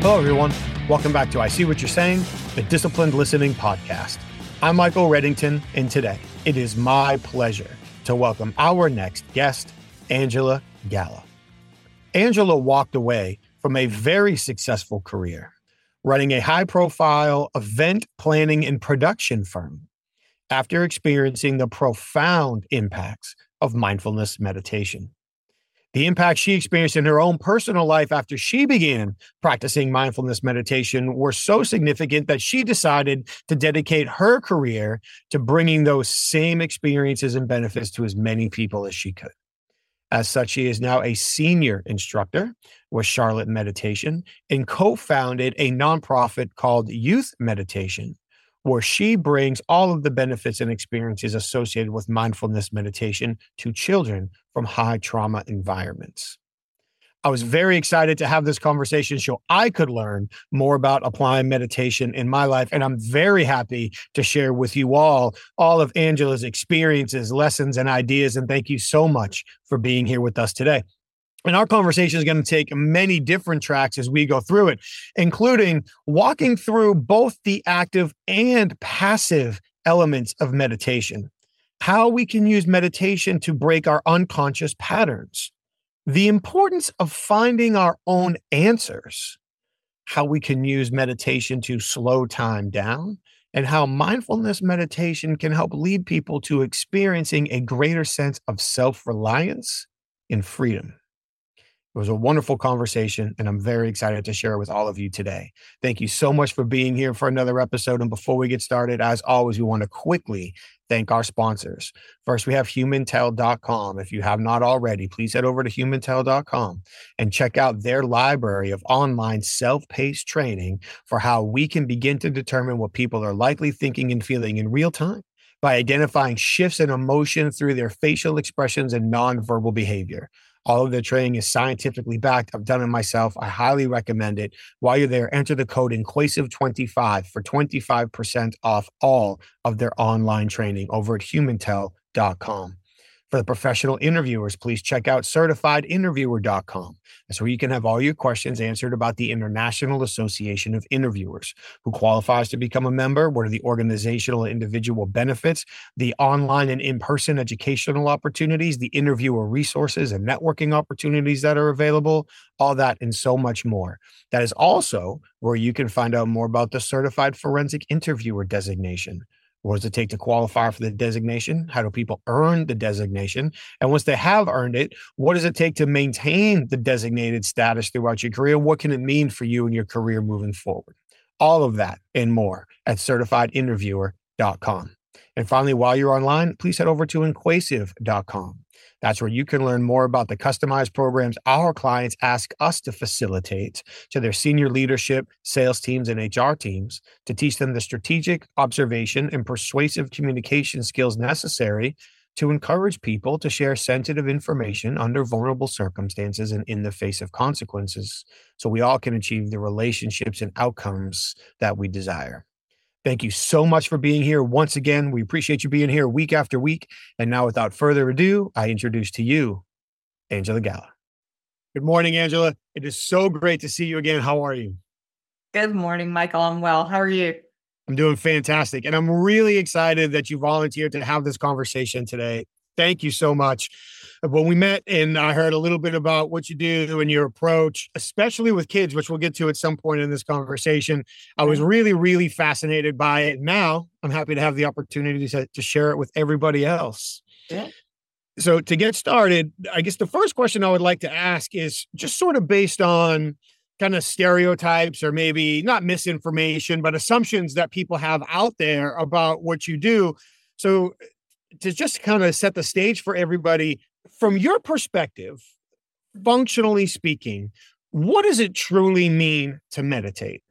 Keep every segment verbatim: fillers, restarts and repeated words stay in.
Hello, everyone. Welcome back to I See What You're Saying, the Disciplined Listening Podcast. I'm Michael Reddington, and today it is my pleasure to welcome our next guest, Angela Galla. Angela walked away from a very successful career, running a high-profile event planning and production firm after experiencing the profound impacts of mindfulness meditation. The impact she experienced in her own personal life after she began practicing mindfulness meditation were so significant that she decided to dedicate her career to bringing those same experiences and benefits to as many people as she could. As such, she is now a senior instructor with Charlotte Meditation and co-founded a nonprofit called Youth Meditation, where she brings all of the benefits and experiences associated with mindfulness meditation to children from high trauma environments. I was very excited to have this conversation so I could learn more about applying meditation in my life. And I'm very happy to share with you all, all of Angela's experiences, lessons, and ideas. And thank you so much for being here with us today. And our conversation is going to take many different tracks as we go through it, including walking through both the active and passive elements of meditation, how we can use meditation to break our unconscious patterns, the importance of finding our own answers, how we can use meditation to slow time down, and how mindfulness meditation can help lead people to experiencing a greater sense of self-reliance and freedom. It was a wonderful conversation, and I'm very excited to share it with all of you today. Thank you so much for being here for another episode. And before we get started, as always, we want to quickly thank our sponsors. First, we have humantel dot com. If you have not already, please head over to humantel dot com and check out their library of online self-paced training for how we can begin to determine what people are likely thinking and feeling in real time by identifying shifts in emotion through their facial expressions and nonverbal behavior. All of their training is scientifically backed. I've done it myself. I highly recommend it. While you're there, enter the code Inquasive twenty-five for twenty-five percent off all of their online training over at humantel dot com. For the professional interviewers, please check out certified interviewer dot com. That's where you can have all your questions answered about the International Association of Interviewers. Who qualifies to become a member? What are the organizational and individual benefits? The online and in-person educational opportunities, the interviewer resources and networking opportunities that are available, all that and so much more. That is also where you can find out more about the Certified Forensic Interviewer designation. What does it take to qualify for the designation? How do people earn the designation? And once they have earned it, what does it take to maintain the designated status throughout your career? What can it mean for you and your career moving forward? All of that and more at certified interviewer dot com. And finally, while you're online, please head over to inquasive dot com. That's where you can learn more about the customized programs our clients ask us to facilitate to their senior leadership, sales teams, and H R teams to teach them the strategic observation and persuasive communication skills necessary to encourage people to share sensitive information under vulnerable circumstances and in the face of consequences, so we all can achieve the relationships and outcomes that we desire. Thank you so much for being here. Once again, we appreciate you being here week after week. And now, without further ado, I introduce to you, Angela Galla. Good morning, Angela. It is so great to see you again. How are you? Good morning, Michael. I'm well. How are you? I'm doing fantastic. And I'm really excited that you volunteered to have this conversation today. Thank you so much. When we met and I heard a little bit about what you do and your approach, especially with kids, which we'll get to at some point in this conversation, I was really, really fascinated by it. Now I'm happy to have the opportunity to, to share it with everybody else. Yeah. So to get started, I guess the first question I would like to ask is just sort of based on kind of stereotypes or maybe not misinformation, but assumptions that people have out there about what you do. So to just kind of set the stage for everybody, from your perspective, functionally speaking, what does it truly mean to meditate?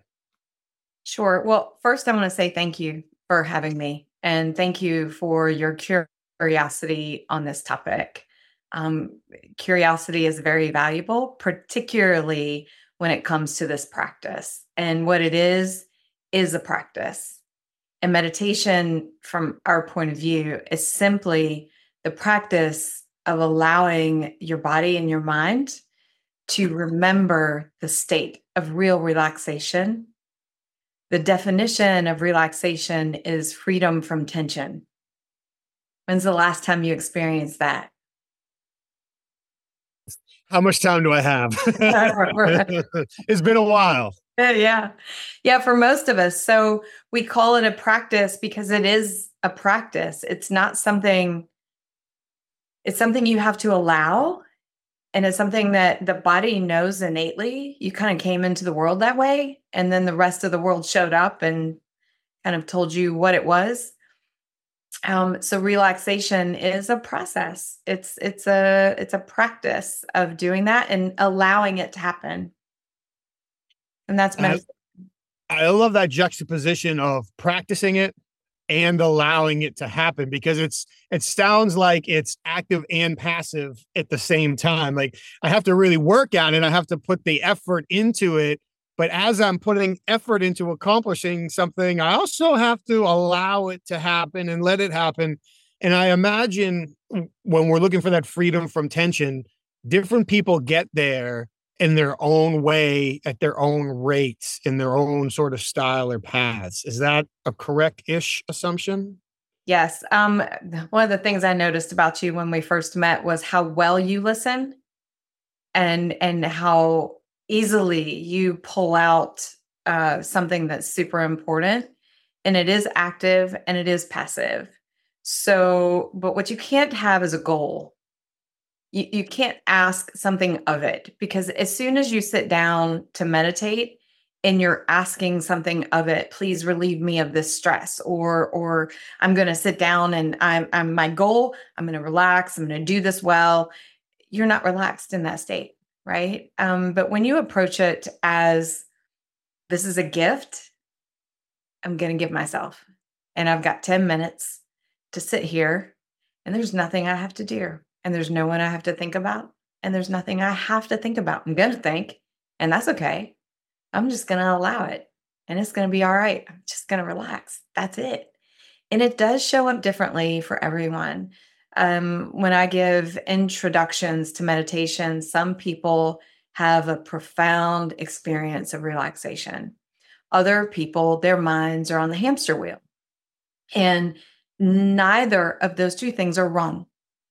Sure. Well, first, I want to say thank you for having me, and thank you for your curiosity on this topic. Um, curiosity is very valuable, particularly when it comes to this practice. And what it is, is a practice. And meditation, from our point of view, is simply the practice of allowing your body and your mind to remember the state of real relaxation. The definition of relaxation is freedom from tension. When's the last time you experienced that? How much time do I have? It's been a while. Yeah. Yeah, for most of us. So we call it a practice because it is a practice. It's not something, it's something you have to allow. And it's something that the body knows innately. You kind of came into the world that way. And then the rest of the world showed up and kind of told you what it was. Um, so relaxation is a process. It's it's a it's a practice of doing that and allowing it to happen. And that's medicine. I, I love that juxtaposition of practicing it and allowing it to happen, because it's it sounds like it's active and passive at the same time. Like I have to really work at it. I have to put the effort into it. But as I'm putting effort into accomplishing something, I also have to allow it to happen and let it happen. And I imagine when we're looking for that freedom from tension, different people get there in their own way, at their own rates, in their own sort of style or paths. Is that a correct-ish assumption? Yes. Um, one of the things I noticed about you when we first met was how well you listen and and how easily you pull out uh, something that's super important. And it is active and it is passive. So, but what you can't have is a goal. You, you can't ask something of it, because as soon as you sit down to meditate and you're asking something of it, please relieve me of this stress, or or I'm going to sit down and I'm, I'm my goal, I'm going to relax, I'm going to do this well. You're not relaxed in that state, right? Um, but when you approach it as this is a gift, I'm going to give myself, and I've got ten minutes to sit here, and there's nothing I have to do. And there's no one I have to think about. And there's nothing I have to think about. I'm going to think, and that's okay. I'm just going to allow it. And it's going to be all right. I'm just going to relax. That's it. And it does show up differently for everyone. Um, when I give introductions to meditation, some people have a profound experience of relaxation. Other people, their minds are on the hamster wheel. And neither of those two things are wrong.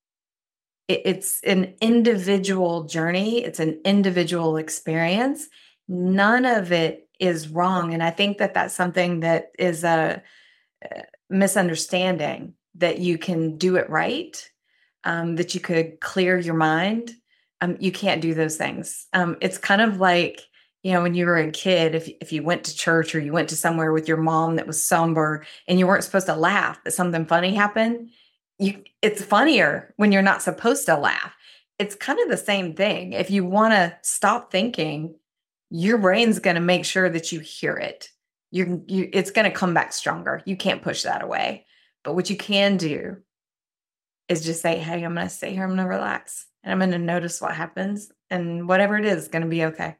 It's an individual journey. It's an individual experience. None of it is wrong. And I think that that's something that is a misunderstanding, that you can do it right, um, that you could clear your mind. Um, you can't do those things. Um, it's kind of like, you know, when you were a kid, if, if you went to church or you went to somewhere with your mom that was somber and you weren't supposed to laugh, that something funny happened. You, it's funnier when you're not supposed to laugh. It's kind of the same thing. If you want to stop thinking, your brain's going to make sure that you hear it. You're, you, it's going to come back stronger. You can't push that away. But what you can do is just say, hey, I'm going to stay here. I'm going to relax. And I'm going to notice what happens. And whatever it is, is going to be okay.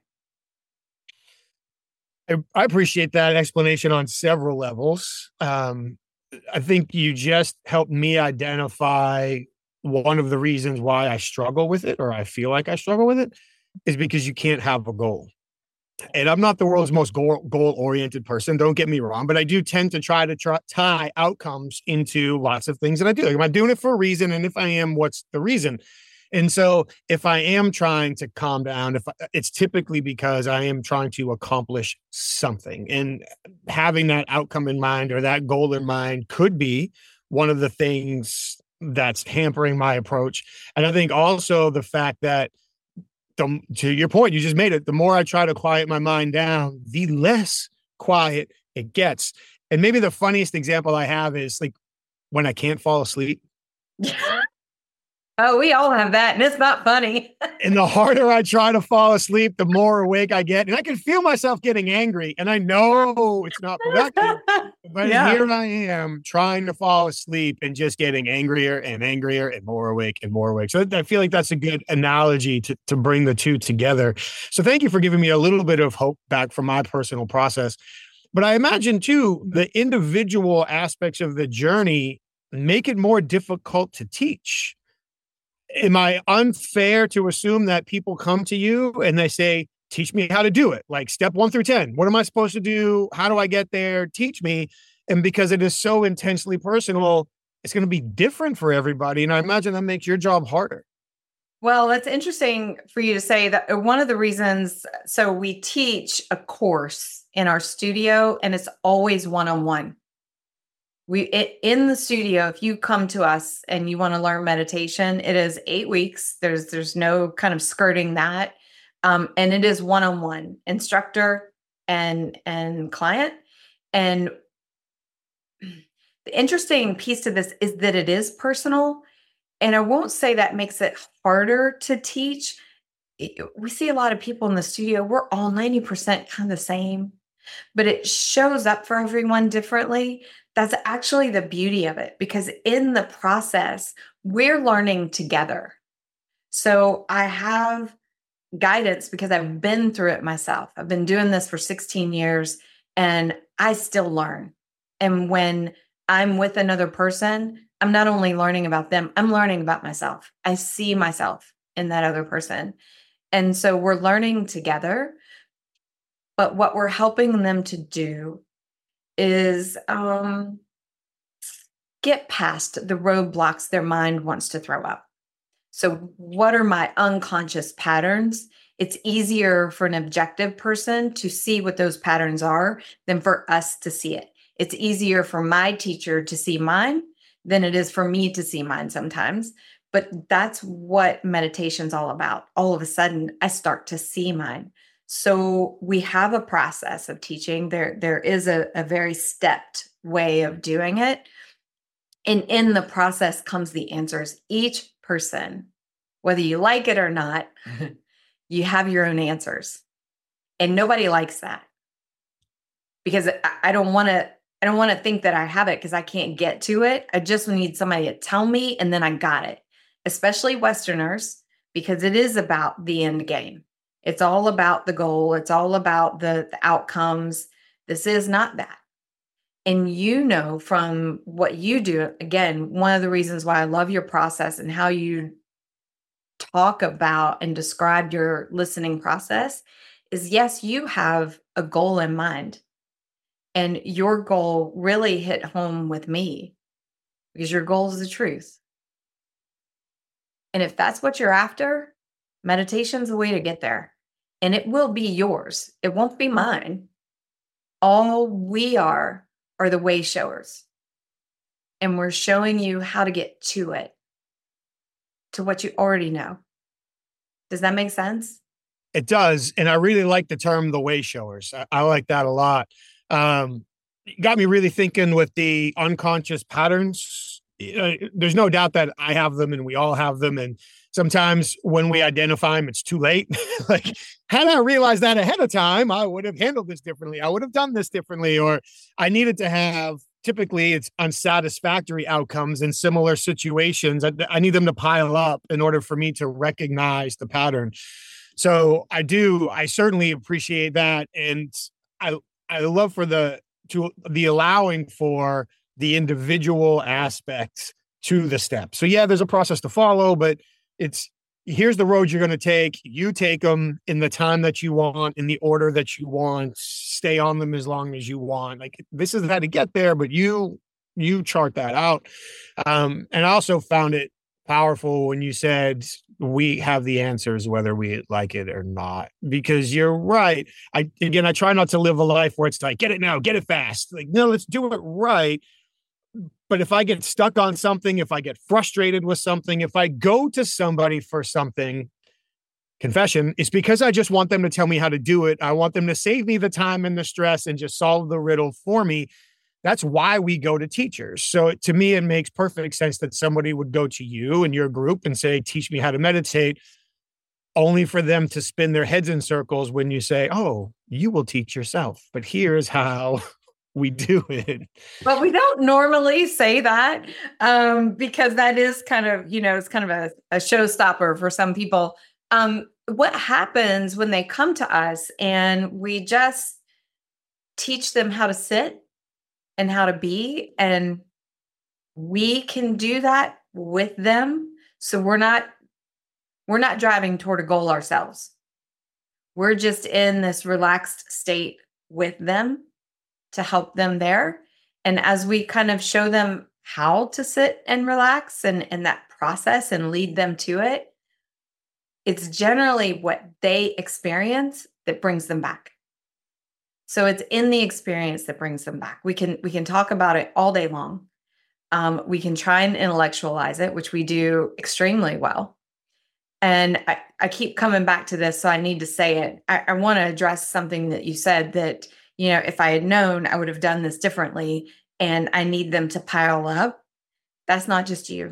I, I appreciate that explanation on several levels. Um, I think you just helped me identify one of the reasons why I struggle with it, or I feel like I struggle with it, is because you can't have a goal. And I'm not the world's most goal, goal-oriented person, don't get me wrong, but I do tend to try to try, tie outcomes into lots of things that I do. Like, am I doing it for a reason? And if I am, what's the reason? And so if I am trying to calm down, if I, it's typically because I am trying to accomplish something, and having that outcome in mind or that goal in mind could be one of the things that's hampering my approach. And I think also the fact that, the, to your point, you just made it, the more I try to quiet my mind down, the less quiet it gets. And maybe the funniest example I have is like when I can't fall asleep. Oh, we all have that, and it's not funny. And the harder I try to fall asleep, the more awake I get. And I can feel myself getting angry. And I know it's not productive. But yeah. Here I am trying to fall asleep and just getting angrier and angrier and more awake and more awake. So I feel like that's a good analogy to, to bring the two together. So thank you for giving me a little bit of hope back from my personal process. But I imagine, too, the individual aspects of the journey make it more difficult to teach. am I unfair to assume that people come to you and they say, teach me how to do it? Like step one through ten, what am I supposed to do? How do I get there? Teach me. And because it is so intensely personal, it's going to be different for everybody. And I imagine that makes your job harder. Well, that's interesting for you to say that. One of the reasons, so we teach a course in our studio and it's always one-on-one. We it, in the studio, if you come to us and you want to learn meditation, it is eight weeks. There's there's no kind of skirting that. Um, and it is one-on-one, instructor and and client. And the interesting piece to this is that it is personal. And I won't say that makes it harder to teach. We see a lot of people in the studio, we're all ninety percent kind of the same, but it shows up for everyone differently. That's actually the beauty of it, because in the process, we're learning together. So I have guidance because I've been through it myself. I've been doing this for sixteen years and I still learn. And when I'm with another person, I'm not only learning about them, I'm learning about myself. I see myself in that other person. And so we're learning together. But what we're helping them to do is um, get past the roadblocks their mind wants to throw up. So what are my unconscious patterns? It's easier for an objective person to see what those patterns are than for us to see it. It's easier for my teacher to see mine than it is for me to see mine sometimes. But that's what meditation's all about. All of a sudden, I start to see mine. So we have a process of teaching. There, there is a, a very stepped way of doing it. And in the process comes the answers. Each person, whether you like it or not, you have your own answers. And nobody likes that. Because I, I don't want to, I don't want to think that I have it because I can't get to it. I just need somebody to tell me and then I got it. Especially Westerners, because it is about the end game. It's all about the goal. It's all about the, the outcomes. This is not that. And you know, from what you do, again, one of the reasons why I love your process and how you talk about and describe your listening process is, yes, you have a goal in mind. And your goal really hit home with me because your goal is the truth. And if that's what you're after, meditation's the way to get there. And it will be yours. It won't be mine. All we are are the way showers. And we're showing you how to get to it, to what you already know. Does that make sense? It does. And I really like the term the way showers. I, I like that a lot. Um, got me really thinking with the unconscious patterns. Uh, there's no doubt that I have them and we all have them. And sometimes when we identify them, it's too late. Like, had I realized that ahead of time, I would have handled this differently. I would have done this differently, or I needed to have, typically it's unsatisfactory outcomes in similar situations. I, I need them to pile up in order for me to recognize the pattern. So I do, I certainly appreciate that. And I, I love for the, to the allowing for the individual aspects to the steps. So yeah, there's a process to follow, but it's, here's the road you're going to take. You take them in the time that you want, in the order that you want, stay on them as long as you want. Like, this is how to get there, but you, you chart that out. Um, and I also found it powerful when you said we have the answers, whether we like it or not, because you're right. I, again, I try not to live a life where it's like, get it now, get it fast. Like, no, let's do it right. But if I get stuck on something, if I get frustrated with something, if I go to somebody for something, confession, it's because I just want them to tell me how to do it. I want them to save me the time and the stress and just solve the riddle for me. That's why we go to teachers. So to me, it makes perfect sense that somebody would go to you and your group and say, teach me how to meditate, only for them to spin their heads in circles when you say, oh, you will teach yourself, but here's how we do it. But we don't normally say that um, because that is kind of, you know, it's kind of a, a showstopper for some people. Um, what happens when they come to us and we just teach them how to sit and how to be, and we can do that with them. So we're not We're not driving toward a goal ourselves. We're just in this relaxed state with them to help them there. And as we kind of show them how to sit and relax and, and that process and lead them to it, it's generally what they experience that brings them back. So it's in the experience that brings them back. We can we can talk about it all day long. Um, we can try and intellectualize it, which we do extremely well. And I, I keep coming back to this, so I need to say it. I, I want to address something that you said that, you know, if I had known, I would have done this differently, and I need them to pile up. That's not just you.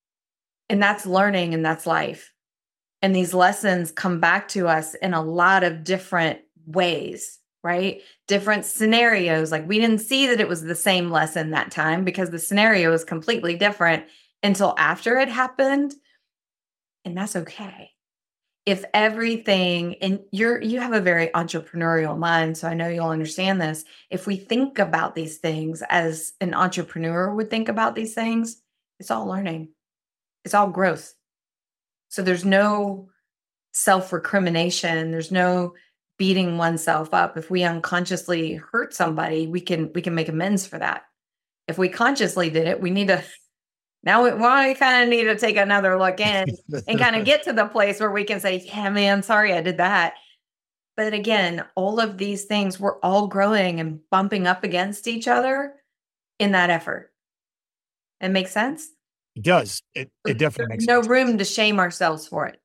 And that's learning, and that's life. And these lessons come back to us in a lot of different ways, right? Different scenarios. Like, we didn't see that it was the same lesson that time because the scenario was completely different until after it happened. And that's okay. If everything, and you're, you have a very entrepreneurial mind, so I know you'll understand this. If we think about these things as an entrepreneur would think about these things, it's all learning. It's all growth. So there's no self-recrimination. There's no beating oneself up. If we unconsciously hurt somebody, we can, we can make amends for that. If we consciously did it, we need to, now we, well, we kind of need to take another look in and kind of get to the place where we can say, yeah, man, sorry, I did that. But again, all of these things, we're all growing and bumping up against each other in that effort. It makes sense? It does. It, it definitely There's makes no sense. room to shame ourselves for it.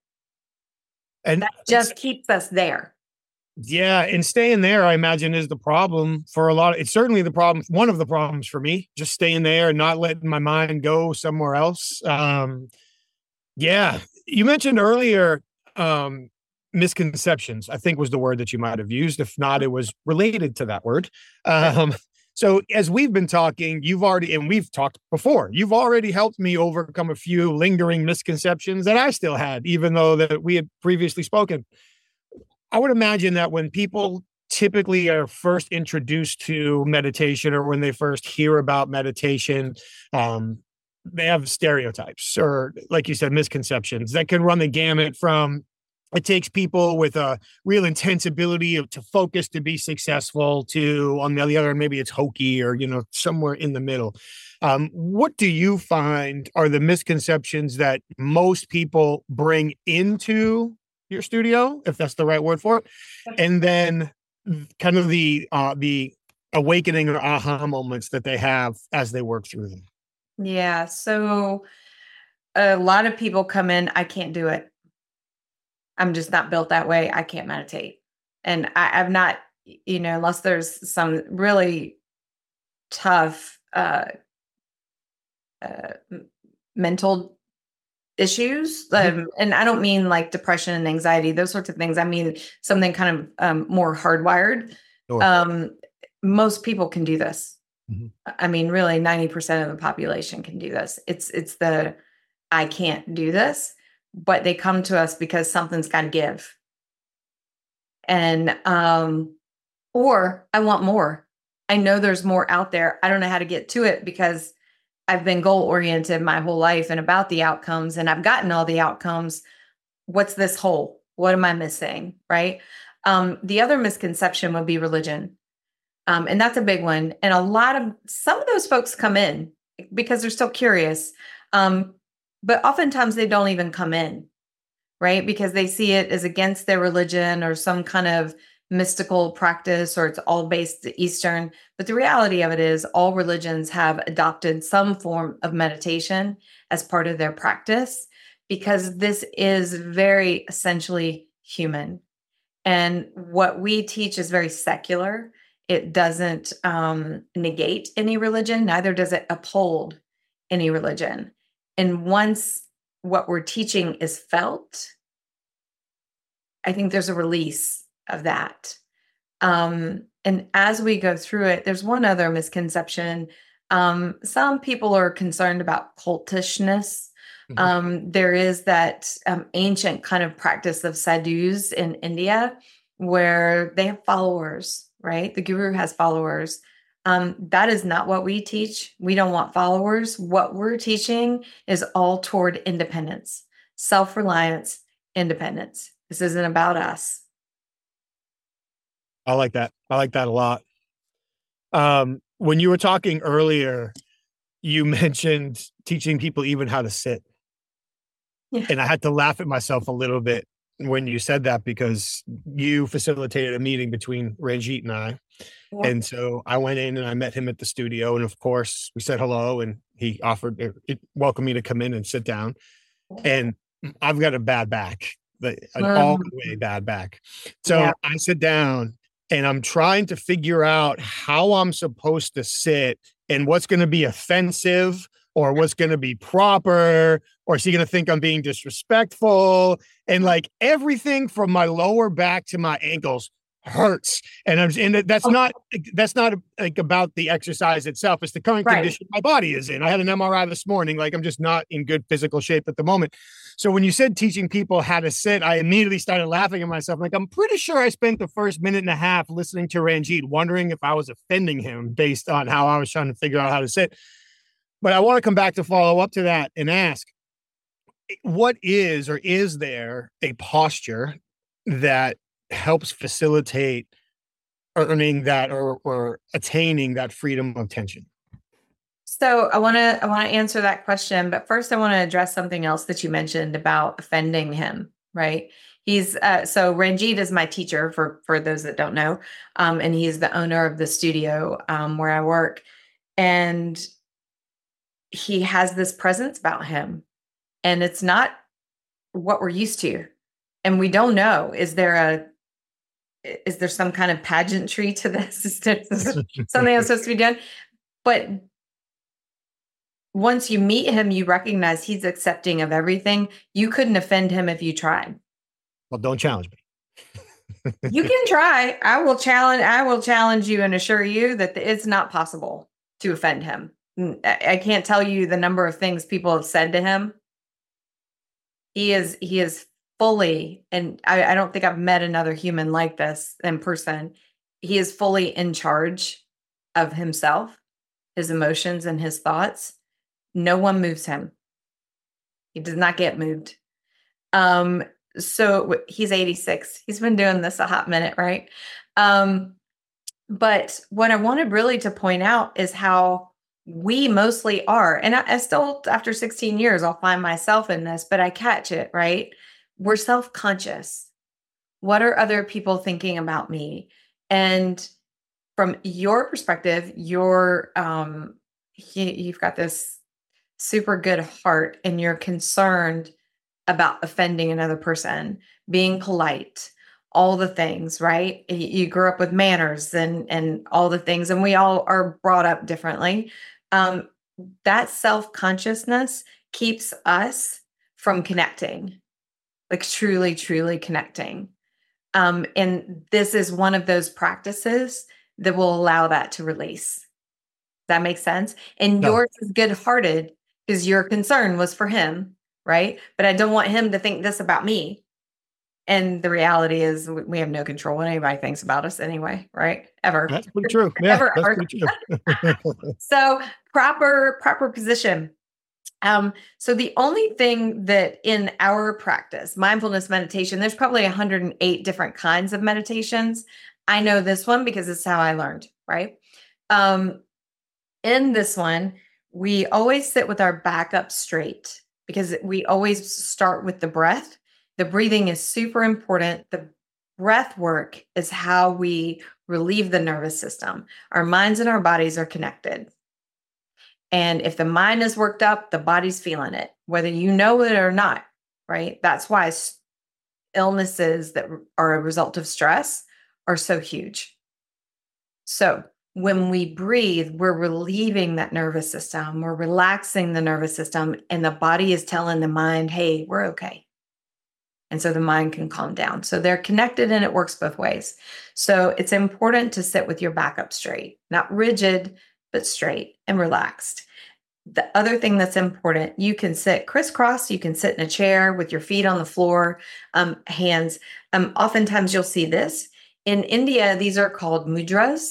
And that just keeps us there. Yeah. And staying there, I imagine, is the problem for a lot of, it's certainly the problem. One of the problems for me, just staying there and not letting my mind go somewhere else. Um, yeah. You mentioned earlier, um, misconceptions, I think was the word that you might have used. If not, it was related to that word. Um, so as we've been talking, you've already, and we've talked before, you've already helped me overcome a few lingering misconceptions that I still had, even though that we had previously spoken. I would imagine that when people typically are first introduced to meditation, or when they first hear about meditation, um, they have stereotypes, or, like you said, misconceptions that can run the gamut from, it takes people with a real intense ability to focus to be successful, to, on the other end, maybe it's hokey, or, you know, somewhere in the middle. Um, what do you find are the misconceptions that most people bring into your studio, if that's the right word for it, and then kind of the uh, the awakening or aha moments that they have as they work through them? Yeah. So a lot of people come in, I can't do it. I'm just not built that way. I can't meditate. And I, I'm not, you know, unless there's some really tough uh, uh, mental issues. Um, and I don't mean like depression and anxiety, those sorts of things. I mean, something kind of um, more hardwired. Sure. Um, most people can do this. Mhm. I mean, really ninety percent of the population can do this. It's, it's the, I can't do this, but they come to us because something's got to give. And, um, or I want more. I know there's more out there. I don't know how to get to it because I've been goal oriented my whole life and about the outcomes, and I've gotten all the outcomes. What's this hole? What am I missing? Right. Um, the other misconception would be religion. Um, and that's a big one. And a lot of, some of those folks come in because they're still curious. Um, but oftentimes they don't even come in, right? Because they see it as against their religion or some kind of mystical practice, or it's all based Eastern. But the reality of it is all religions have adopted some form of meditation as part of their practice, because this is very essentially human. And what we teach is very secular. It doesn't um, negate any religion, neither does it uphold any religion. And once what we're teaching is felt, I think there's a release of that. Um, and as we go through it, there's one other misconception. Um, some people are concerned about cultishness. Mhm. Um, there is that um, ancient kind of practice of sadhus in India where they have followers, right? The guru has followers. Um, that is not what we teach. We don't want followers. What we're teaching is all toward independence, self-reliance, independence. This isn't about us. I like that. I like that a lot. Um, when you were talking earlier, you mentioned teaching people even how to sit. Yeah. And I had to laugh at myself a little bit when you said that, because you facilitated a meeting between Ranjit and I. Yeah. And so I went in and I met him at the studio. And of course, we said hello and he offered, it welcomed me to come in and sit down. And I've got a bad back, an all the way bad back. So Yeah. I sit down and I'm trying to figure out how I'm supposed to sit and what's going to be offensive or what's going to be proper, or is he going to think I'm being disrespectful? And like everything from my lower back to my ankles hurts. And I'm and that's not that's not like about the exercise itself. It's the current Right. condition my body is in. I had an M R I this morning. Like I'm just not in good physical shape at the moment. So when you said teaching people how to sit, I immediately started laughing at myself. Like, I'm pretty sure I spent the first minute and a half listening to Ranjit, wondering if I was offending him based on how I was trying to figure out how to sit. But I want to come back to follow up to that and ask, what is or is there a posture that helps facilitate earning that or, or attaining that freedom of tension? So I want to I want to answer that question, but first I want to address something else that you mentioned about offending him, right? He's uh, so Ranjit is my teacher for for those that don't know, um, and he's the owner of the studio um, where I work, and he has this presence about him, and it's not what we're used to, and we don't know. Is there a is there some kind of pageantry to this? Is there something that's supposed to be done? But once you meet him, you recognize he's accepting of everything. You couldn't offend him if you tried. Well, don't challenge me. You can try. I will challenge. I will challenge you and assure you that it's not possible to offend him. I can't tell you the number of things people have said to him. He is. He is fully, and I, I don't think I've met another human like this in person. He is fully in charge of himself, his emotions, and his thoughts. No one moves him. He does not get moved. Um, so he's eighty-six. He's been doing this a hot minute, right? Um, but what I wanted really to point out is how we mostly are. And I, I still, after sixteen years, I'll find myself in this, but I catch it, right? We're self-conscious. What are other people thinking about me? And from your perspective, you're, um, you, you've got this super good heart and you're concerned about offending another person, being polite, all the things, right? You grew up with manners and, and all the things, and we all are brought up differently. Um, that self-consciousness keeps us from connecting, like truly, truly connecting. Um, and this is one of those practices that will allow that to release. Does that make sense? And No. Yours is good-hearted because your concern was for him, right? But I don't want him to think this about me. And the reality is we have no control what anybody thinks about us anyway, right? Ever. That's pretty true. Yeah, Ever. that's Ever. pretty true. So proper, proper position. Um, so the only thing that in our practice, mindfulness meditation, there's probably one hundred eight different kinds of meditations. I know this one because it's how I learned, right? Um, in this one, we always sit with our back up straight because we always start with the breath. The breathing is super important. The breath work is how we relieve the nervous system. Our minds and our bodies are connected. And if the mind is worked up, the body's feeling it, whether you know it or not, right? That's why illnesses that are a result of stress are so huge. So when we breathe, we're relieving that nervous system. We're relaxing the nervous system, and the body is telling the mind, hey, we're okay. And so the mind can calm down. So they're connected and it works both ways. So it's important to sit with your back up straight, not rigid, but straight and relaxed. The other thing that's important, you can sit crisscross, you can sit in a chair with your feet on the floor, um, hands. Um, oftentimes you'll see this. In India, these are called mudras,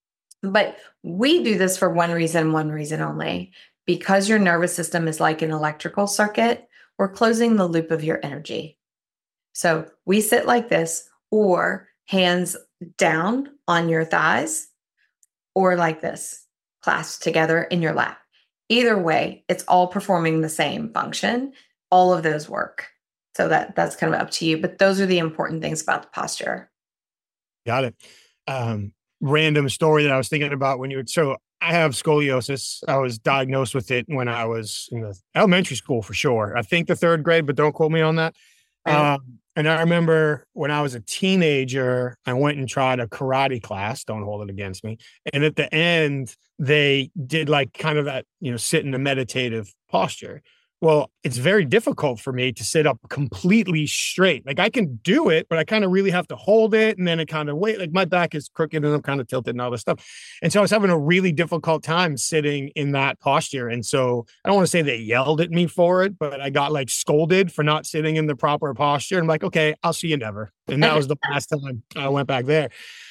but we do this for one reason, one reason only. Because your nervous system is like an electrical circuit, we're closing the loop of your energy. So we sit like this, or hands down on your thighs, or like this, clasped together in your lap. Either way, it's all performing the same function. All of those work. So that that's kind of up to you. But those are the important things about the posture. Got it. Um, random story that I was thinking about when you would, so I have scoliosis. I was diagnosed with it when I was in the elementary school for sure. I think the third grade, but don't quote me on that. Right? Um, and I remember when I was a teenager, I went and tried a karate class. Don't hold it against me. And at the end, they did like kind of that, you know, sit in a meditative posture. Well, it's very difficult for me to sit up completely straight. Like I can do it, but I kind of really have to hold it. And then it kind of wait, like my back is crooked and I'm kind of tilted and all this stuff. And so I was having a really difficult time sitting in that posture. And so I don't want to say they yelled at me for it, but I got like scolded for not sitting in the proper posture. I'm like, okay, I'll see you never. And that was the last time I went back there.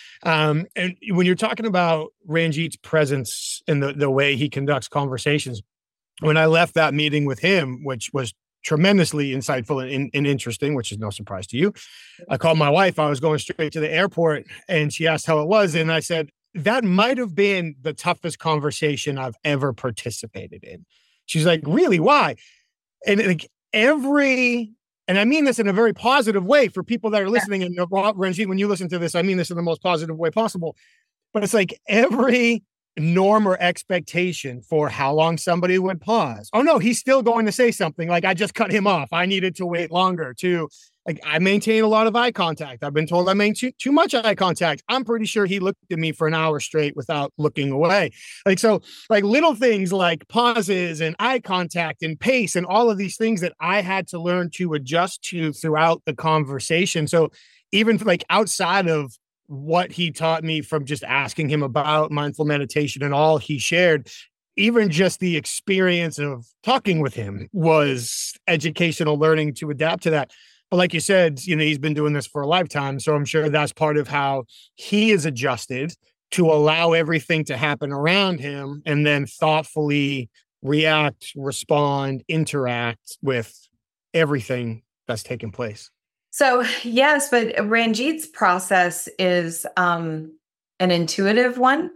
Um, and when you're talking about Ranjit's presence and the, the way he conducts conversations, when I left that meeting with him, which was tremendously insightful and, and interesting, which is no surprise to you, I called my wife. I was going straight to the airport and she asked how it was. And I said, that might have been the toughest conversation I've ever participated in. She's like, really? Why? And like every, and I mean this in a very positive way for people that are listening. And Ranjit, when you listen to this, I mean this in the most positive way possible. But it's like every norm or expectation for how long somebody would pause. Oh no, he's still going to say something. Like I just cut him off. I needed to wait longer to like, I maintain a lot of eye contact. I've been told I maintain too, too much eye contact. I'm pretty sure he looked at me for an hour straight without looking away. Like, so like little things like pauses and eye contact and pace and all of these things that I had to learn to adjust to throughout the conversation. So even like outside of what he taught me from just asking him about mindful meditation and all he shared, even just the experience of talking with him was educational learning to adapt to that. But like you said, you know, he's been doing this for a lifetime. So I'm sure that's part of how he is adjusted to allow everything to happen around him and then thoughtfully react, respond, interact with everything that's taking place. So yes, but Ranjit's process is um, an intuitive one.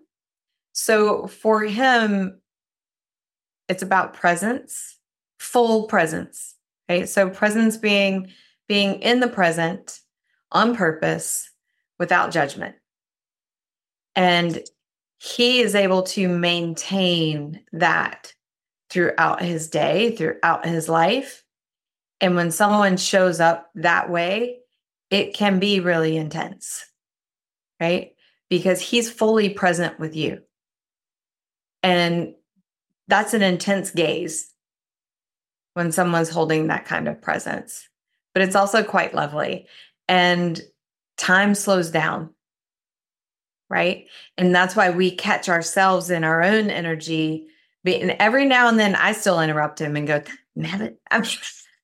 So for him, it's about presence, full presence. Okay, so presence being being in the present on purpose without judgment. And he is able to maintain that throughout his day, throughout his life. And when someone shows up that way, it can be really intense, right? Because he's fully present with you. And that's an intense gaze when someone's holding that kind of presence. But it's also quite lovely. And time slows down, right? And that's why we catch ourselves in our own energy. And every now and then I still interrupt him and go, damn it. I mean,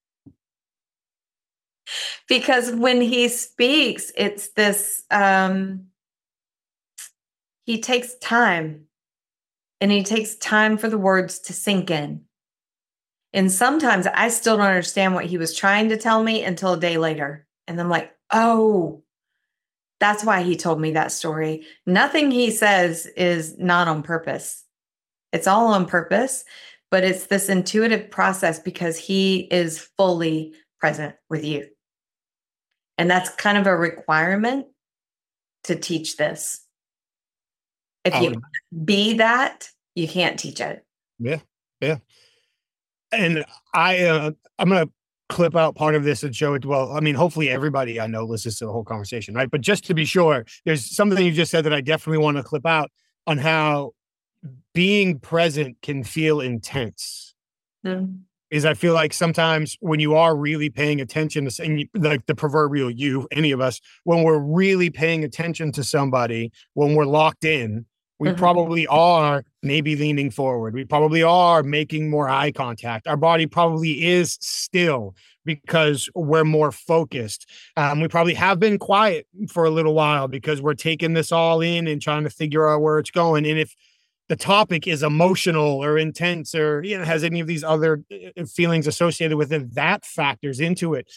because when he speaks, it's this, um, he takes time and he takes time for the words to sink in. And sometimes I still don't understand what he was trying to tell me until a day later. And I'm like, oh, that's why he told me that story. Nothing he says is not on purpose. It's all on purpose, but it's this intuitive process because he is fully present with you. And that's kind of a requirement to teach this. If you um, be that, you can't teach it. Yeah, yeah. And I, uh, I'm going to clip out part of this and show it. Well, I mean, hopefully everybody I know listens to the whole conversation, right? But just to be sure, there's something you just said that I definitely want to clip out on how being present can feel intense. Mm. Is I feel like sometimes when you are really paying attention to, and you, like the proverbial you, any of us, when we're really paying attention to somebody, when we're locked in, we mm-hmm. probably are maybe leaning forward. We probably are making more eye contact. Our body probably is still because we're more focused. Um, we probably have been quiet for a little while because we're taking this all in and trying to figure out where it's going. And if the topic is emotional or intense or, you know, has any of these other feelings associated with it, that factors into it.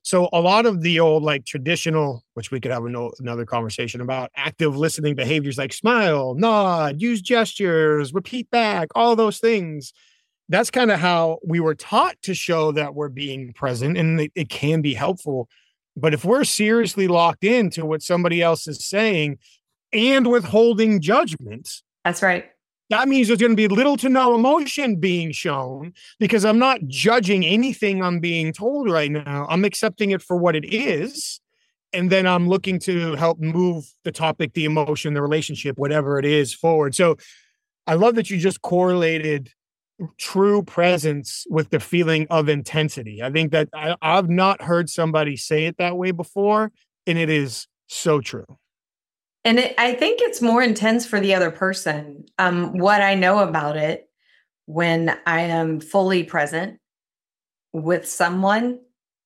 So a lot of the old like traditional, which we could have an, another conversation about, active listening behaviors like smile, nod, use gestures, repeat back, all those things. That's kind of how we were taught to show that we're being present, and it, it can be helpful. But if we're seriously locked into what somebody else is saying and withholding judgment, that's right. That means there's going to be little to no emotion being shown because I'm not judging anything I'm being told right now. I'm accepting it for what it is. And then I'm looking to help move the topic, the emotion, the relationship, whatever it is, forward. So I love that you just correlated true presence with the feeling of intensity. I think that I, I've not heard somebody say it that way before, and it is so true. And it, I think it's more intense for the other person. Um, what I know about it, when I am fully present with someone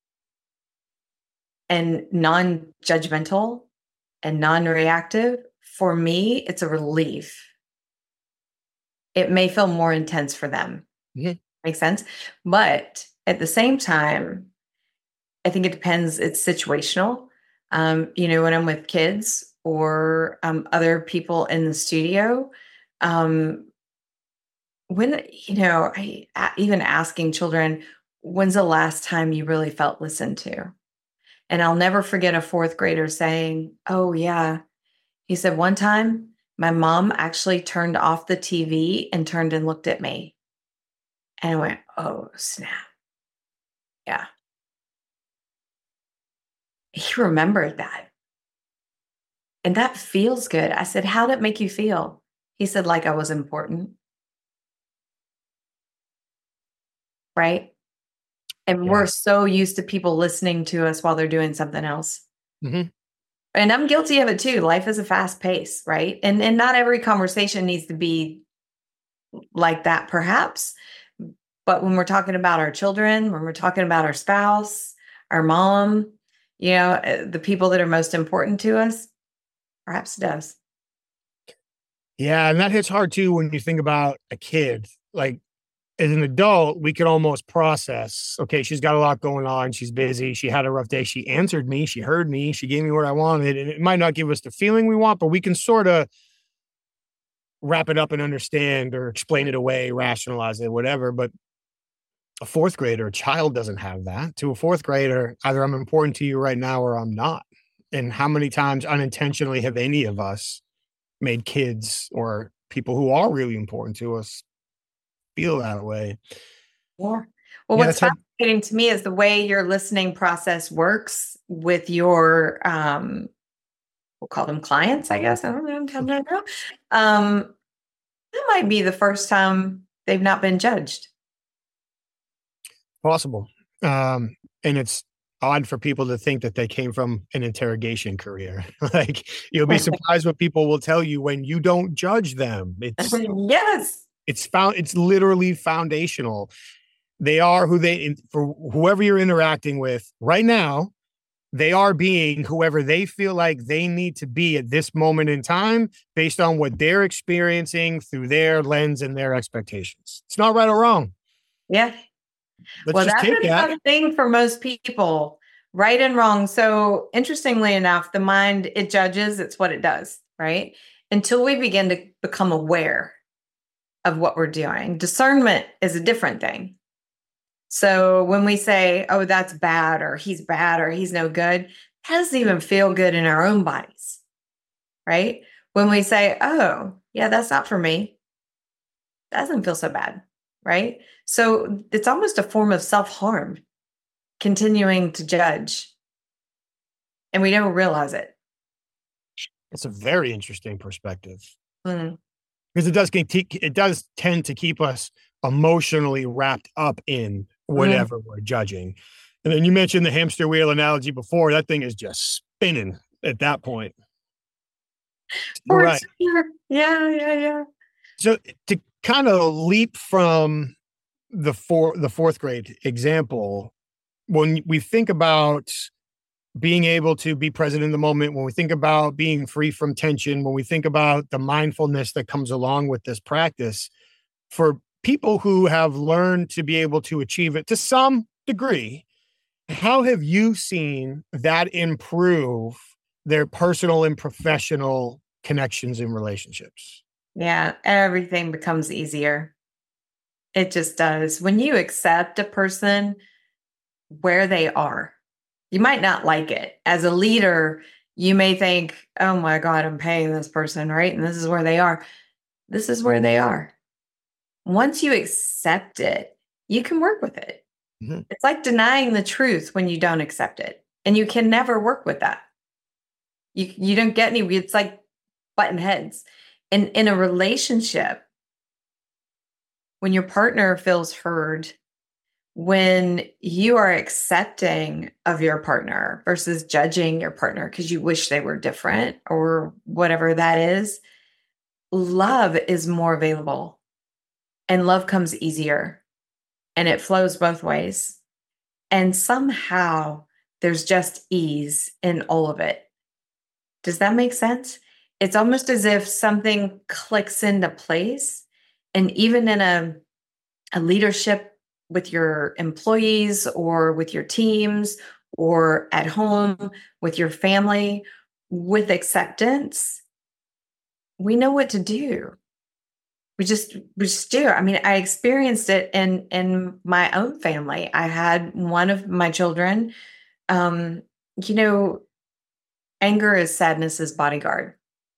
and non-judgmental and non-reactive, for me, it's a relief. It may feel more intense for them. Yeah. Makes sense? But at the same time, I think it depends. It's situational. Um, you know, when I'm with kids or um, other people in the studio, um, when, you know, I even asking children, when's the last time you really felt listened to? And I'll never forget a fourth grader saying, oh yeah. He said, one time my mom actually turned off the T V and turned and looked at me. And I went, oh, snap. Yeah. He remembered that. And that feels good. I said, how did it make you feel? He said, like I was important. Right? And yeah. We're so used to people listening to us while they're doing something else. Mm-hmm. And I'm guilty of it too. Life is a fast pace, right? And, and not every conversation needs to be like that, perhaps. But when we're talking about our children, when we're talking about our spouse, our mom, you know, the people that are most important to us, perhaps it does. Yeah, and that hits hard too when you think about a kid. Like as an adult, we can almost process, okay, she's got a lot going on. She's busy. She had a rough day. She answered me. She heard me. She gave me what I wanted. And it might not give us the feeling we want, but we can sort of wrap it up and understand or explain it away, rationalize it, whatever. But a fourth grader, a child doesn't have that. To a fourth grader, either I'm important to you right now or I'm not. And how many times unintentionally have any of us made kids or people who are really important to us feel that way? Yeah. Well, yeah, what's fascinating to me is the way your listening process works with your, um, we'll call them clients, I guess. I don't know. I don't know. Um, that might be the first time they've not been judged. Possible. Um, and it's odd for people to think that they came from an interrogation career. Like you'll be surprised what people will tell you when you don't judge them. It's yes. It's found. It's literally foundational. They are who they, for whoever you're interacting with right now, they are being whoever they feel like they need to be at this moment in time based on what they're experiencing through their lens and their expectations. It's not right or wrong. Yeah. Let's well, just that's take a that. tough thing for most people, right and wrong. So interestingly enough, the mind, it judges, it's what it does, right? Until we begin to become aware of what we're doing. Discernment is a different thing. So when we say, oh, that's bad, or he's bad, or he's no good, it doesn't even feel good in our own bodies, right? When we say, oh, yeah, that's not for me, doesn't feel so bad, right? So it's almost a form of self-harm, continuing to judge. And we don't realize it. It's a very interesting perspective. Mm-hmm. Because it does it does tend to keep us emotionally wrapped up in whatever mm-hmm. we're judging. And then you mentioned the hamster wheel analogy before. That thing is just spinning at that point. You're right. Yeah, yeah, yeah. So to kind of leap from the four, the fourth grade example, when we think about being able to be present in the moment, when we think about being free from tension, when we think about the mindfulness that comes along with this practice, for people who have learned to be able to achieve it to some degree, How have you seen that improve their personal and professional connections and relationships? Yeah, everything becomes easier. It just does. When you accept a person where they are, you might not like it. As a leader, you may think, oh my God, I'm paying this person, right? And this is where they are. This is where they are. Once you accept it, you can work with it. Mm-hmm. It's like denying the truth when you don't accept it. And you can never work with that. You, you don't get any, it's like button heads. And in a relationship, when your partner feels heard, when you are accepting of your partner versus judging your partner because you wish they were different or whatever that is, love is more available and love comes easier and it flows both ways. And somehow there's just ease in all of it. Does that make sense? It's almost as if something clicks into place. And even in a, a leadership with your employees or with your teams or at home with your family, with acceptance, we know what to do. We just, we just do. I mean, I experienced it in, in my own family. I had one of my children, um, you know, anger is sadness's bodyguard.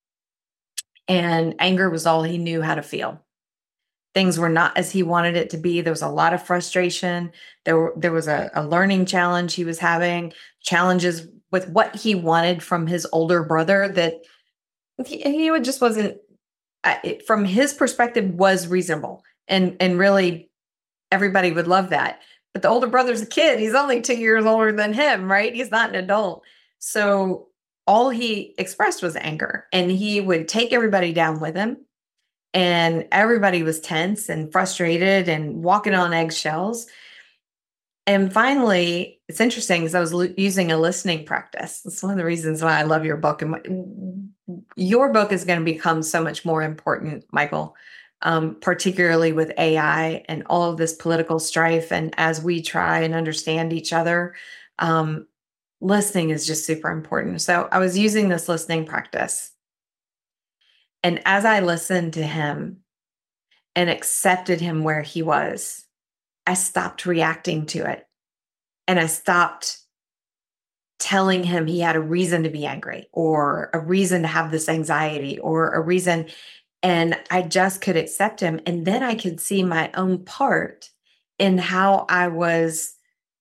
And anger was all he knew how to feel. Things were not as he wanted it to be. There was a lot of frustration. There, were, there was a, a learning challenge he was having, challenges with what he wanted from his older brother that he, he just wasn't, uh, it, from his perspective, was reasonable. And, and really, everybody would love that. But the older brother's a kid. He's only two years older than him, right? He's not an adult. So all he expressed was anger. And he would take everybody down with him. And everybody was tense and frustrated and walking on eggshells. And finally, it's interesting because I was l- using a listening practice. That's one of the reasons why I love your book. And my, your book is going to become so much more important, Michael, um, particularly with A I and all of this political strife. And as we try and understand each other, um, listening is just super important. So I was using this listening practice. And as I listened to him and accepted him where he was, I stopped reacting to it. And I stopped telling him he had a reason to be angry or a reason to have this anxiety or a reason. And I just could accept him. And then I could see my own part in how I was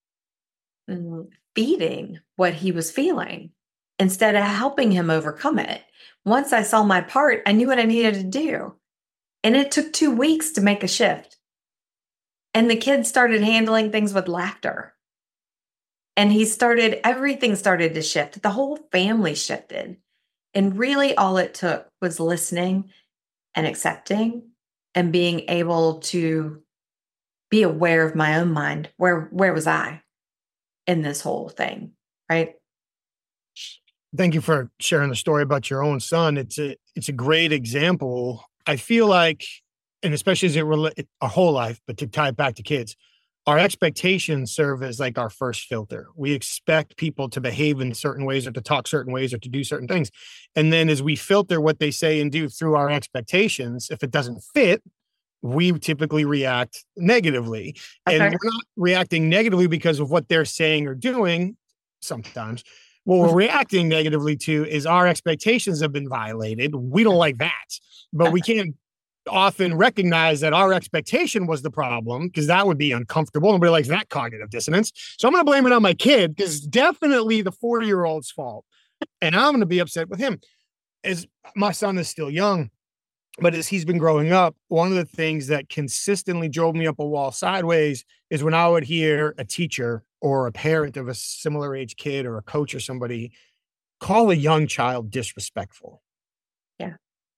feeding what he was feeling instead of helping him overcome it. Once I saw my part, I knew what I needed to do. And it took two weeks to make a shift. And the kids started handling things with laughter. And he started, everything started to shift. The whole family shifted. And really all it took was listening and accepting and being able to be aware of my own mind. Where, where was I in this whole thing, right? Thank you for sharing the story about your own son. It's a it's a great example. I feel like, and especially as it relates our whole life, but to tie it back to kids, our expectations serve as like our first filter. We expect people to behave in certain ways or to talk certain ways or to do certain things. And then as we filter what they say and do through our expectations, if it doesn't fit, we typically react negatively. Okay. And we're not reacting negatively because of what they're saying or doing sometimes. What we're reacting negatively to is our expectations have been violated. We don't like that, but we can't often recognize that our expectation was the problem because that would be uncomfortable. Nobody likes that cognitive dissonance. So I'm going to blame it on my kid because it's definitely the four-year-old's fault. And I'm going to be upset with him. As my son is still young, but as he's been growing up, one of the things that consistently drove me up a wall sideways is when I would hear a teacher or a parent of a similar age kid or a coach or somebody call a young child disrespectful. Yeah.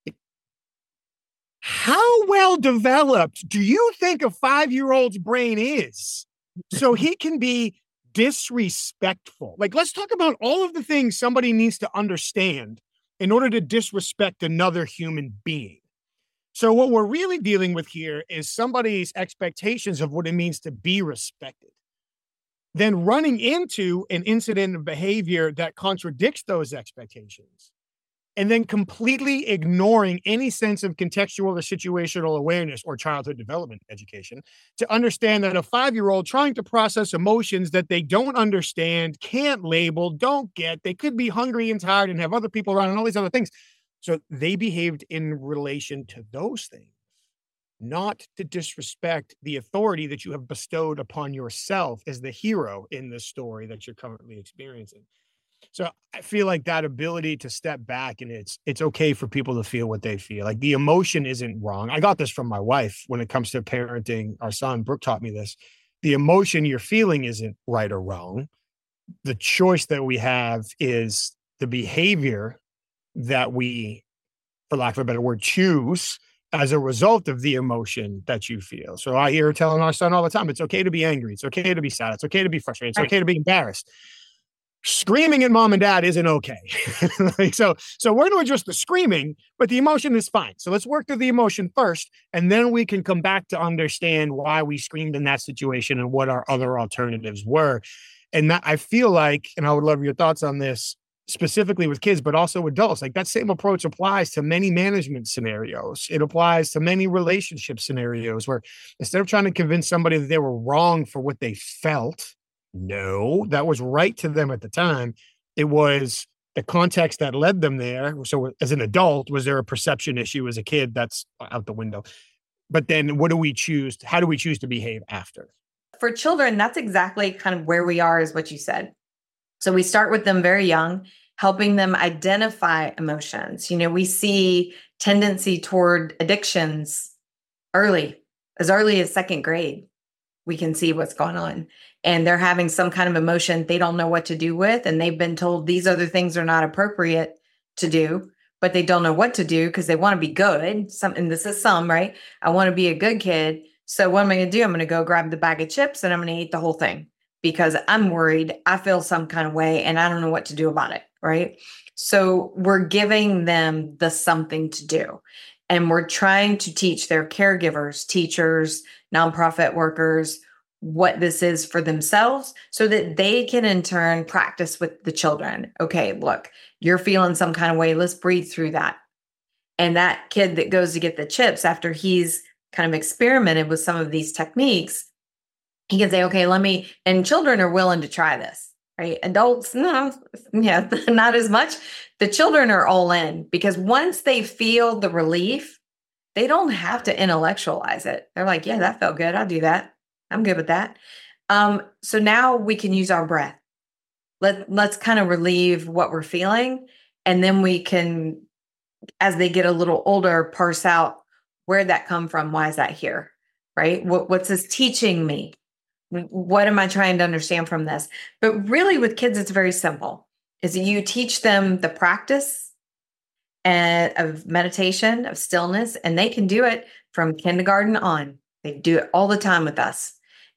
How well developed do you think a five-year-old's brain is so he can be disrespectful? Like, let's talk about all of the things somebody needs to understand in order to disrespect another human being. So what we're really dealing with here is somebody's expectations of what it means to be respected. then running into an incident of behavior that contradicts those expectations, and then completely ignoring any sense of contextual or situational awareness or childhood development education to understand that a five-year-old trying to process emotions that they don't understand, can't label, don't get, they could be hungry and tired and have other people around and all these other things. So they behaved in relation to those things, not to disrespect the authority that you have bestowed upon yourself as the hero in this story that you're currently experiencing. So I feel like that ability to step back, and it's it's okay for people to feel what they feel. Like the emotion isn't wrong. I got this from my wife when it comes to parenting our son. Brooke taught me this. The emotion you're feeling isn't right or wrong. The choice that we have is the behavior that we, for lack of a better word, choose as a result of the emotion that you feel. So I hear her telling our son all the time, it's okay to be angry. It's okay to be sad. It's okay to be frustrated. It's Right. okay to be embarrassed. Screaming at mom and dad isn't okay. Like, so, so we're going to address the screaming, but the emotion is fine. So let's work through the emotion first, and then we can come back to understand why we screamed in that situation and what our other alternatives were. And that, I feel like, and I would love your thoughts on this, specifically with kids, but also adults. Like that same approach applies to many management scenarios. It applies to many relationship scenarios where instead of trying to convince somebody that they were wrong for what they felt, no, that was right to them at the time. It was the context that led them there. So as an adult, was there a perception issue? As a kid, that's out the window. But then what do we choose? How do we choose to behave after? For children, that's exactly kind of where we are, is what you said. So we start with them very young, helping them identify emotions. You know, we see tendency toward addictions early, as early as second grade. We can see what's going on, and they're having some kind of emotion they don't know what to do with. And they've been told these other things are not appropriate to do, but they don't know what to do because they want to be good. Some, and this is some, right? I want to be a good kid. So what am I going to do? I'm going to go grab the bag of chips and I'm going to eat the whole thing because I'm worried. I feel some kind of way and I don't know what to do about it. Right. So we're giving them the something to do. And we're trying to teach their caregivers, teachers, nonprofit workers, what this is for themselves so that they can in turn practice with the children. Okay, look, you're feeling some kind of way. Let's breathe through that. And that kid that goes to get the chips after he's kind of experimented with some of these techniques, he can say, okay, let me, and children are willing to try this, right? Adults, no, yeah, not as much. The children are all in because once they feel the relief, they don't have to intellectualize it. They're like, yeah, that felt good. I'll do that. I'm good with that. Um, so now we can use our breath. Let, let's kind of relieve what we're feeling. And then we can, as they get a little older, parse out where'd that come from? Why is that here? Right? What, what's this teaching me? What am I trying to understand from this? But really with kids, it's very simple. Is that you teach them the practice and of meditation, of stillness, and they can do it from kindergarten on. They do it all the time with us.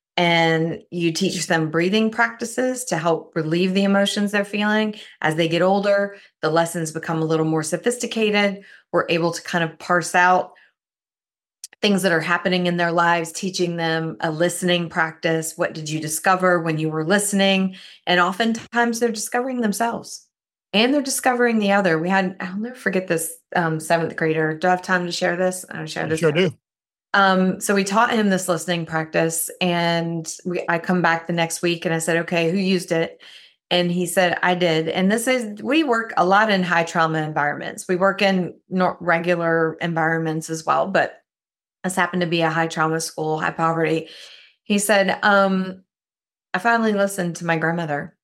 And you teach them breathing practices to help relieve the emotions they're feeling. As they get older, the lessons become a little more sophisticated. We're able to kind of parse out things that are happening in their lives, teaching them a listening practice. What did you discover when you were listening? And oftentimes they're discovering themselves and they're discovering the other. We had, I'll never forget this um, seventh grader. Do I have time to share this? I'll share this. Sure do. Um, so we taught him this listening practice, and we, I come back the next week and I said, okay, who used it? And he said, I did. And this is, we work a lot in high trauma environments. We work in not regular environments as well, but this happened to be a high trauma school, high poverty. He said, um, I finally listened to my grandmother.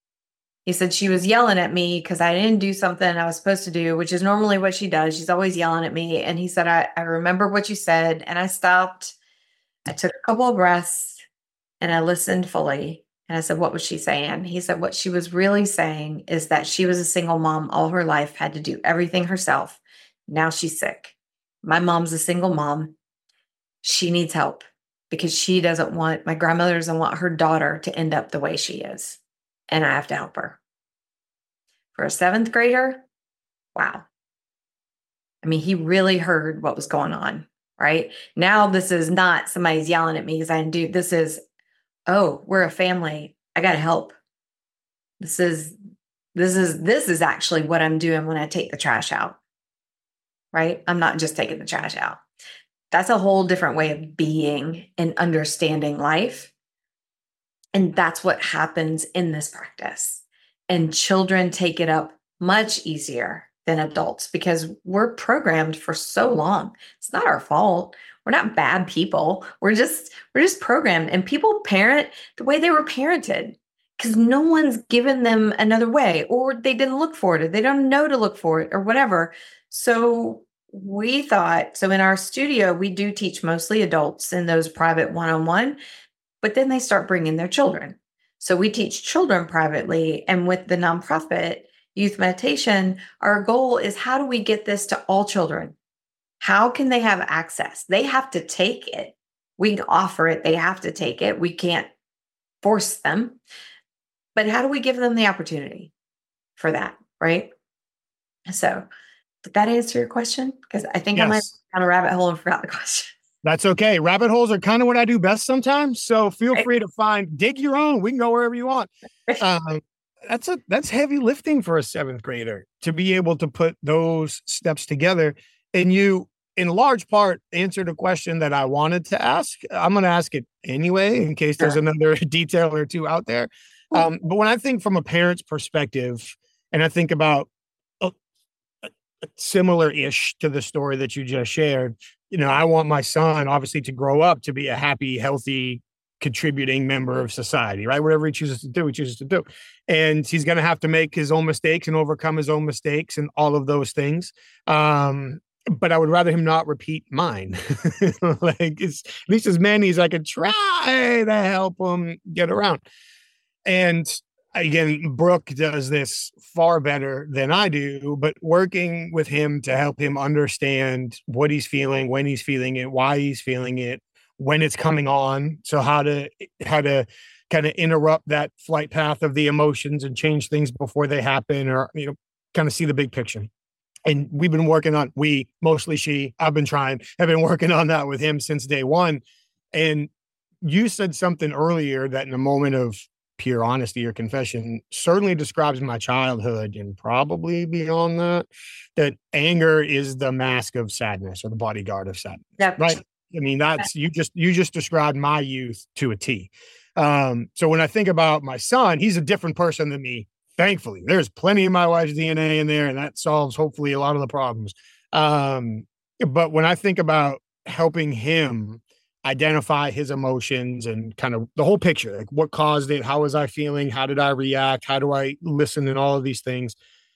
He said she was yelling at me because I didn't do something I was supposed to do, which is normally what she does. She's always yelling at me. And he said, I, I remember what you said. And I stopped. I took a couple of breaths and I listened fully. And I said, what was she saying? He said, what she was really saying is that she was a single mom all her life, had to do everything herself. Now she's sick. My mom's a single mom. She needs help because she doesn't want, my grandmother doesn't want her daughter to end up the way she is. And I have to help her. For a seventh grader, wow. I mean, he really heard what was going on, right? Now, this is not somebody's yelling at me because I didn't do, this is, oh, we're a family. I got to help. This is, this is, this is actually what I'm doing when I take the trash out, right? I'm not just taking the trash out. That's a whole different way of being and understanding life. And that's what happens in this practice. And children take it up much easier than adults because we're programmed for so long. It's not our fault. We're not bad people. We're just, we're just programmed. And people parent the way they were parented because no one's given them another way, or they didn't look for it, or they don't know to look for it, or whatever. So we thought, so in our studio, we do teach mostly adults in those private one-on-one, but then they start bringing their children. So we teach children privately. And with the nonprofit Youth Meditation, our goal is, how do we get this to all children? How can they have access? They have to take it. We can offer it. They have to take it. We can't force them. But how do we give them the opportunity for that, right? So did that answer your question? Because I think Yes. I might have gone a rabbit hole and forgot the question. That's okay. Rabbit holes are kind of what I do best sometimes. So feel Right. free to find, dig your own. We can go wherever you want. Um, that's a, that's heavy lifting for a seventh grader to be able to put those steps together. And you, in large part, answered a question that I wanted to ask. I'm going to ask it anyway, in case there's Sure. another detail or two out there. Um, but when I think from a parent's perspective, and I think about a, a similar-ish to the story that you just shared, you know, I want my son obviously to grow up to be a happy, healthy, contributing member of society, right? Whatever he chooses to do, he chooses to do. And he's going to have to make his own mistakes and overcome his own mistakes and all of those things. Um, but I would rather him not repeat mine. Like, it's, at least as many as I could try to help him get around. And again, Brooke does this far better than I do, but working with him to help him understand what he's feeling, when he's feeling it, why he's feeling it, when it's coming on. So how to, how to kind of interrupt that flight path of the emotions and change things before they happen, or, you know, kind of see the big picture. And we've been working on, we, mostly she, I've been trying, have been working on that with him since day one. And you said something earlier that in a moment of pure honesty or confession certainly describes my childhood, and probably beyond that, that anger is the mask of sadness, or the bodyguard of sadness. Yep. Right. I mean, that's, you just, you just described my youth to a T. Um, so when I think about my son, he's a different person than me. Thankfully, there's plenty of my wife's D N A in there, and that solves hopefully a lot of the problems. Um, but when I think about helping him identify his emotions and kind of the whole picture, like what caused it, how was I feeling, how did I react, how do I listen, and all of these things.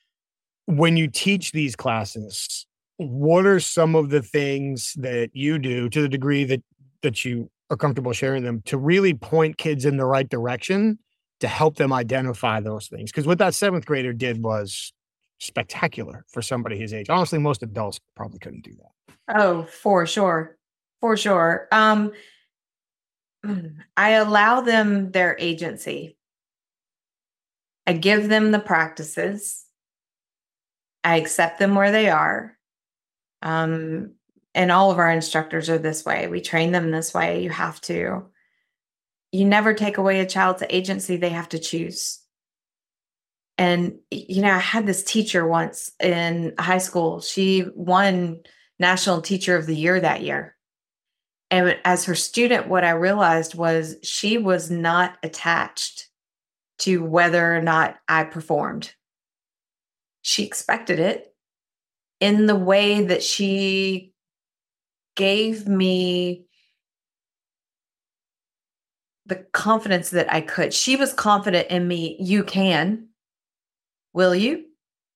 When you teach these classes, what are some of the things that you do, to the degree that that you are comfortable sharing them, to really point kids in the right direction to help them identify those things? Because what that seventh grader did was spectacular for somebody his age. Honestly, most adults probably couldn't do that. Oh, for sure. For sure. Um, I allow them their agency. I give them the practices. I accept them where they are. Um, and all of our instructors are this way. We train them this way. You have to. You never take away a child's agency. They have to choose. And, you know, I had this teacher once in high school. She won National Teacher of the Year that year. And as her student, what I realized was she was not attached to whether or not I performed. She expected it in the way that she gave me the confidence that I could. She was confident in me. You can. Will you?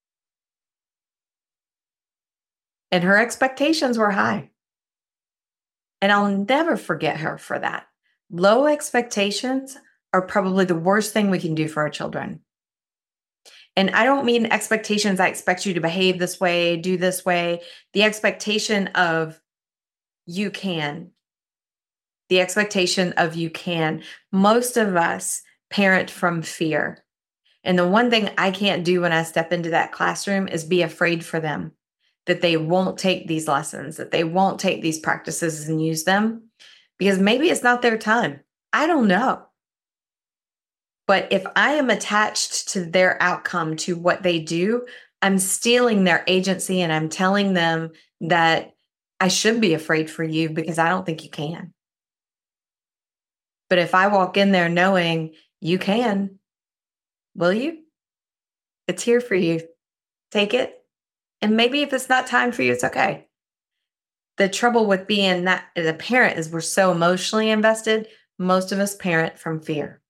And her expectations were high. And I'll never forget her for that. Low expectations are probably the worst thing we can do for our children. And I don't mean expectations, I expect you to behave this way, do this way. The expectation of you can. The expectation of you can. Most of us parent from fear. And the one thing I can't do when I step into that classroom is be afraid for them, that they won't take these lessons, that they won't take these practices and use them, because maybe it's not their time. I don't know. But if I am attached to their outcome, to what they do, I'm stealing their agency, and I'm telling them that I should be afraid for you because I don't think you can. But if I walk in there knowing you can, will you? It's here for you. Take it. And maybe if it's not time for you, it's okay. The trouble with being that as a parent is we're so emotionally invested. Most of us parent from fear.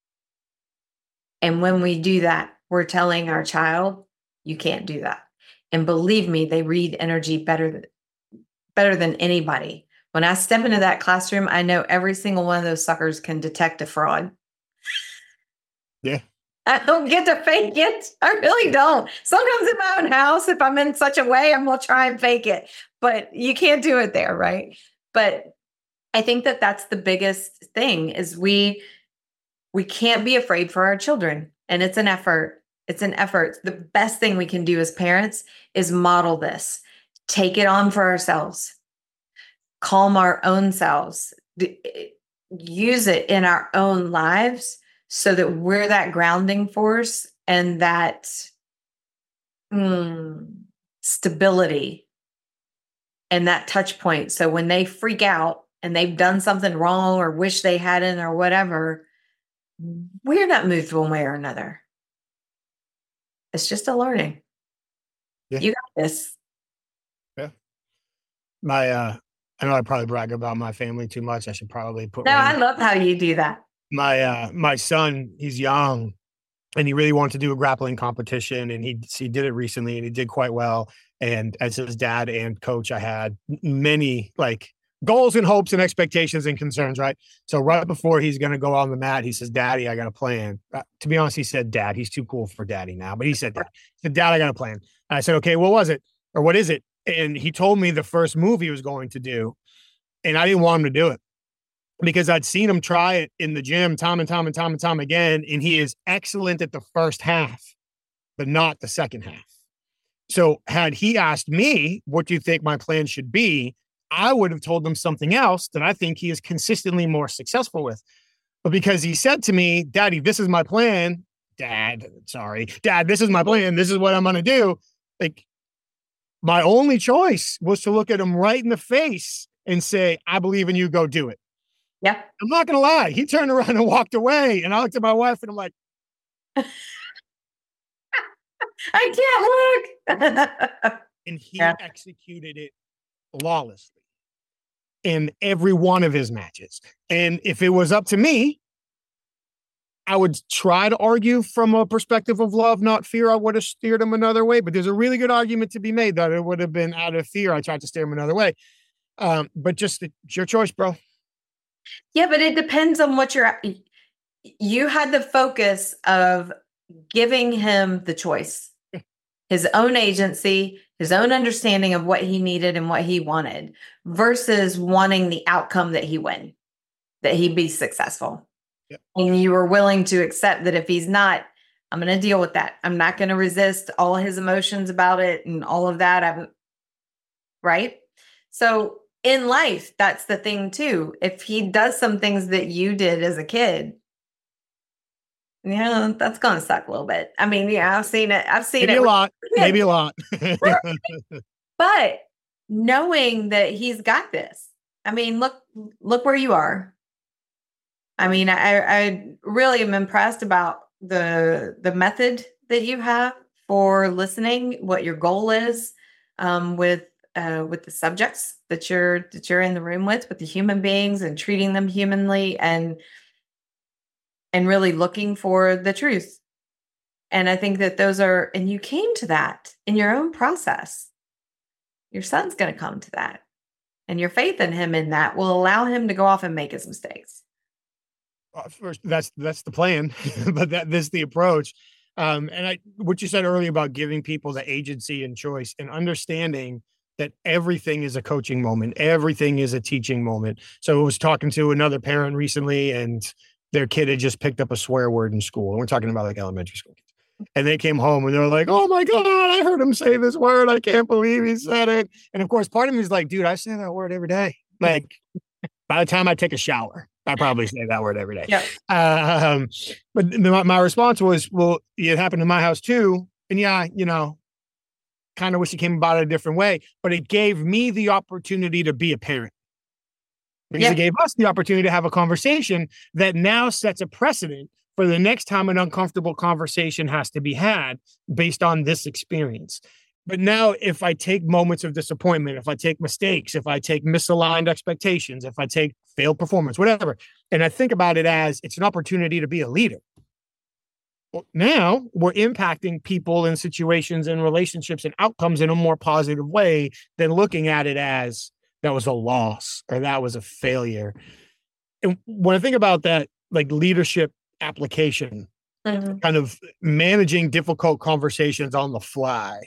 And when we do that, we're telling our child, you can't do that. And believe me, they read energy better than, better than anybody. When I step into that classroom, I know every single one of those suckers can detect a fraud. Yeah. I don't get to fake it. I really don't. Sometimes in my own house, if I'm in such a way, I'm going to try and fake it. But you can't do it there, right? But I think that that's the biggest thing is we we can't be afraid for our children. And it's an effort. It's an effort. The best thing we can do as parents is model this. Take it on for ourselves. Calm our own selves. Use it in our own lives so that we're that grounding force and that mm, stability and that touch point. So when they freak out and they've done something wrong or wish they hadn't or whatever, we're not moved one way or another. It's just a learning. Yeah. You got this. Yeah. My, uh, I know I probably brag about my family too much. I should probably put. No, I love how you do that. My, uh, my son, he's young and he really wanted to do a grappling competition, and he, he did it recently and he did quite well. And as his dad and coach, I had many like goals and hopes and expectations and concerns, right? So right before he's going to go on the mat, he says, Daddy, I got a plan. Uh, to be honest, he said, Dad, he's too cool for Daddy now, but he said, Dad, he said, Dad, I got a plan. And I said, okay, what was it? Or what is it? And he told me the first move he was going to do. And I didn't want him to do it because I'd seen him try it in the gym time and time and time and time again. And he is excellent at the first half, but not the second half. So had he asked me, what do you think my plan should be? I would have told him something else that I think he is consistently more successful with. But because he said to me, Daddy, this is my plan. Dad, sorry. Dad, this is my plan. This is what I'm going to do. Like, my only choice was to look at him right in the face and say, I believe in you. Go do it. Yeah. I'm not going to lie. He turned around and walked away. And I looked at my wife and I'm like, I can't look. And he yeah. executed it flawlessly in every one of his matches. And if it was up to me, I would try to argue from a perspective of love, not fear. I would have steered him another way, but there's a really good argument to be made that it would have been out of fear. I tried to steer him another way. Um, but just it's your choice, bro. Yeah, but it depends on what you're, you had the focus of giving him the choice, his own agency, his own understanding of what he needed and what he wanted versus wanting the outcome that he win, that he be successful. Yep. And you were willing to accept that if he's not, I'm going to deal with that. I'm not going to resist all his emotions about it and all of that. I'm right. So in life, that's the thing too. If he does some things that you did as a kid, yeah, that's going to suck a little bit. I mean, yeah, I've seen it. I've seen maybe it. a lot, maybe a lot. But knowing that he's got this, I mean, look, look where you are. I mean, I, I really am impressed about the the method that you have for listening, what your goal is um, with uh, with the subjects that you're that you're in the room with, with the human beings and treating them humanly and and really looking for the truth. And I think that those are, and you came to that in your own process. Your son's going to come to that. And your faith in him in that will allow him to go off and make his mistakes. Uh, first, that's that's the plan, but that this is the approach. Um, and I, what you said earlier about giving people the agency and choice and understanding that everything is a coaching moment, everything is a teaching moment. So I was talking to another parent recently, and their kid had just picked up a swear word in school, and we're talking about like elementary school kids. And they came home and they were like, "Oh my God, I heard him say this word. I can't believe he said it." And of course, part of me is like, "Dude, I say that word every day. Like, by the time I take a shower." I probably say that word every day. Yeah. Um, but my, my response was, well, it happened in my house too. And yeah, you know, kind of wish it came about it a different way, but it gave me the opportunity to be a parent. Because Yeah. it gave us the opportunity to have a conversation that now sets a precedent for the next time an uncomfortable conversation has to be had based on this experience. But now if I take moments of disappointment, if I take mistakes, if I take misaligned expectations, if I take failed performance, whatever, and I think about it as it's an opportunity to be a leader. Well, now we're impacting people and situations and relationships and outcomes in a more positive way than looking at it as that was a loss or that was a failure. And when I think about that, like leadership application, mm-hmm. kind of managing difficult conversations on the fly,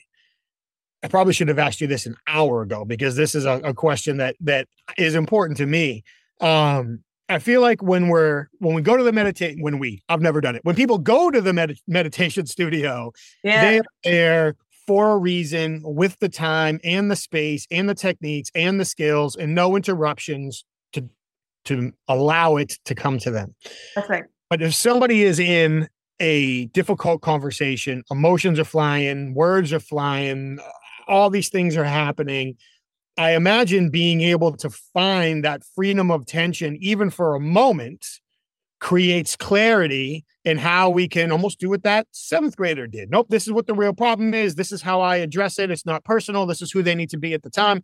I probably should have asked you this an hour ago because this is a, a question that that is important to me. Um, I feel like when we're when we go to the meditate, when we I've never done it. When people go to the med- meditation studio, yeah. they are there for a reason, with the time and the space and the techniques and the skills and no interruptions to to allow it to come to them. That's right. But if somebody is in a difficult conversation, emotions are flying, words are flying, all these things are happening, I imagine being able to find that freedom of tension, even for a moment, creates clarity in how we can almost do what that seventh grader did. Nope, this is what the real problem is. This is how I address it. It's not personal. This is who they need to be at the time.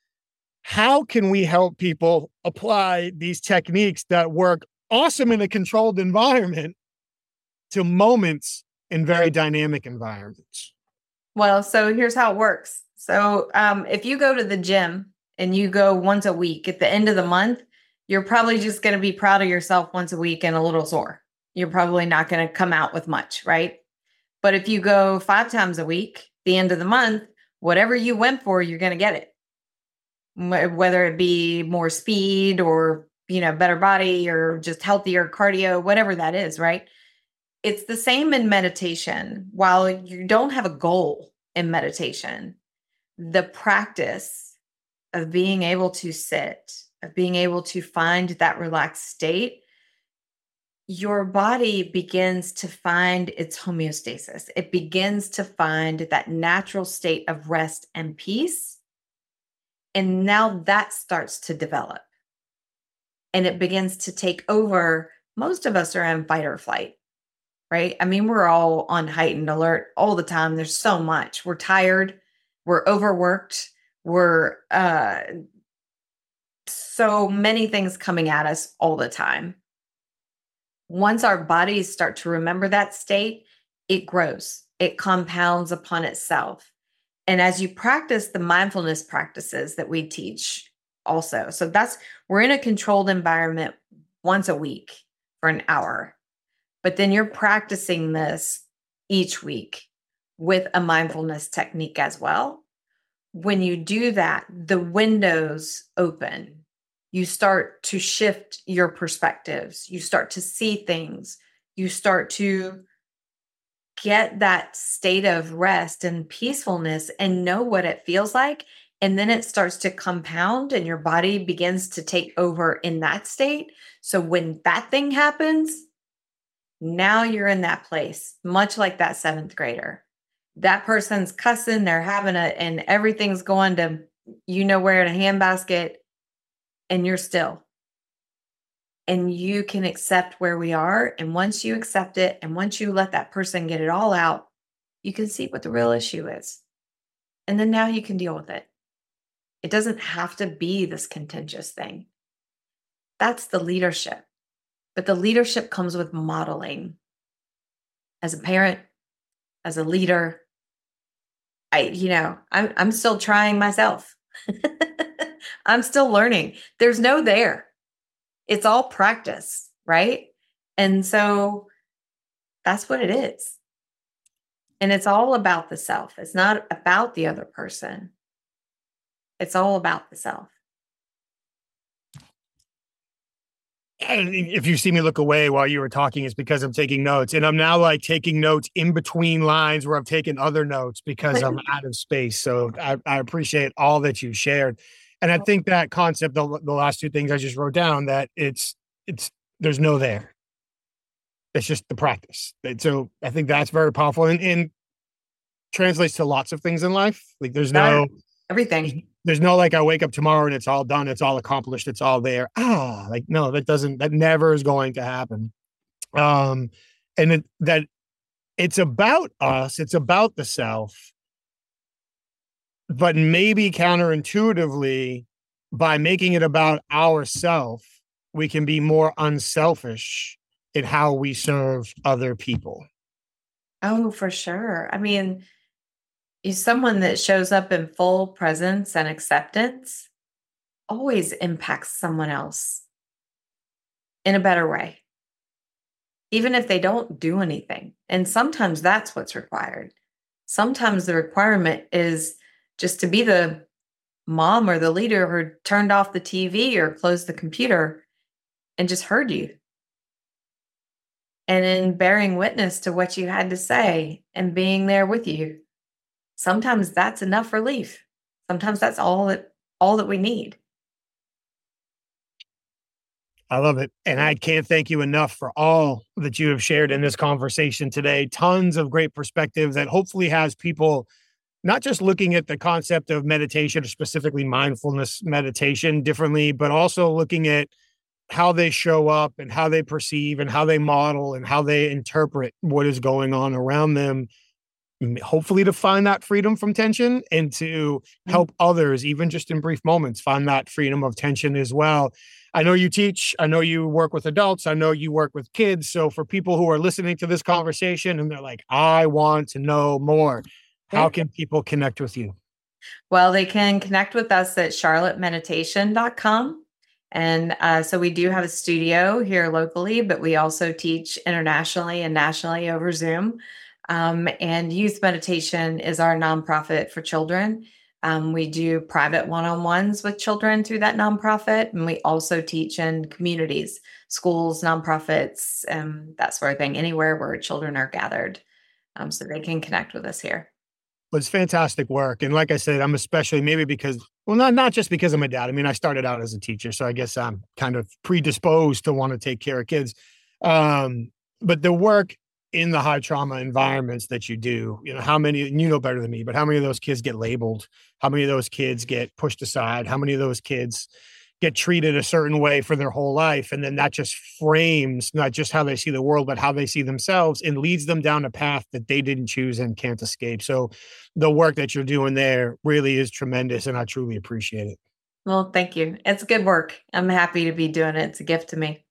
How can we help people apply these techniques that work awesome in a controlled environment to moments in very dynamic environments? Well, so here's how it works. So um, if you go to the gym and you go once a week, at the end of the month, you're probably just going to be proud of yourself once a week and a little sore. You're probably not going to come out with much, right? But if you go five times a week, the end of the month, whatever you went for, you're going to get it. Whether it be more speed or, you know, better body or just healthier cardio, whatever that is, right? It's the same in meditation. While you don't have a goal in meditation, the practice of being able to sit, of being able to find that relaxed state, your body begins to find its homeostasis. It begins to find that natural state of rest and peace. And now that starts to develop. And it begins to take over. Most of us are in fight or flight. Right? I mean, we're all on heightened alert all the time. There's so much. We're tired. We're overworked. We're uh, so many things coming at us all the time. Once our bodies start to remember that state, it grows. It compounds upon itself. And as you practice the mindfulness practices that we teach also, so that's, we're in a controlled environment once a week for an hour. But then you're practicing this each week with a mindfulness technique as well. When you do that, the windows open. You start to shift your perspectives. You start to see things. You start to get that state of rest and peacefulness and know what it feels like. And then it starts to compound and your body begins to take over in that state. So when that thing happens, now you're in that place, much like that seventh grader. That person's cussing, they're having a, and everything's going to, you know, where in a handbasket, and you're still. And you can accept where we are. And once you accept it, and once you let that person get it all out, you can see what the real issue is. And then now you can deal with it. It doesn't have to be this contentious thing. That's the leadership. But the leadership comes with modeling. As a parent, as a leader, I, you know, I'm, I'm still trying myself. I'm still learning. There's no there. It's all practice, right? And so that's what it is. And it's all about the self. It's not about the other person. It's all about the self. And if you see me look away while you were talking, it's because I'm taking notes. And I'm now like taking notes in between lines where I've taken other notes because I'm out of space. So I, I appreciate all that you shared. And I think that concept, the, the last two things I just wrote down, that it's it's, there's no there. It's just the practice. And so I think that's very powerful and, and translates to lots of things in life. Like there's no, everything. There's no, like, I wake up tomorrow and it's all done. It's all accomplished. It's all there. Ah, like, no, that doesn't, that never is going to happen. Um, and it, that it's about us. It's about the self, but maybe counterintuitively, by making it about ourself, we can be more unselfish in how we serve other people. Oh, for sure. I mean, is someone that shows up in full presence and acceptance always impacts someone else in a better way, even if they don't do anything. And sometimes that's what's required. Sometimes the requirement is just to be the mom or the leader who turned off the T V or closed the computer and just heard you. And in bearing witness to what you had to say and being there with you. Sometimes that's enough relief. Sometimes that's all that all that we need. I love it. And I can't thank you enough for all that you have shared in this conversation today. Tons of great perspective that hopefully has people not just looking at the concept of meditation or specifically mindfulness meditation differently, but also looking at how they show up and how they perceive and how they model and how they interpret what is going on around them. Hopefully to find that freedom from tension and to help others, even just in brief moments, find that freedom of tension as well. I know you teach, I know you work with adults, I know you work with kids. So for people who are listening to this conversation and they're like, I want to know more, how can people connect with you? Well, they can connect with us at charlotte meditation dot com. And uh, so we do have a studio here locally, but we also teach internationally and nationally over Zoom. Um, and Youth Meditation is our nonprofit for children. Um, we do private one-on-ones with children through that nonprofit. And we also teach in communities, schools, nonprofits, um, that sort of thing, anywhere where children are gathered. Um, so they can connect with us here. Well, it's fantastic work. And like I said, I'm especially maybe because, well, not, not just because of my dad. I mean, I started out as a teacher, so I guess I'm kind of predisposed to want to take care of kids. Um, but the work in the high trauma environments that you do, you know, how many, and you know better than me, but how many of those kids get labeled? How many of those kids get pushed aside? How many of those kids get treated a certain way for their whole life? And then that just frames not just how they see the world, but how they see themselves and leads them down a path that they didn't choose and can't escape. So the work that you're doing there really is tremendous. And I truly appreciate it. Well, thank you. It's good work. I'm happy to be doing it. It's a gift to me.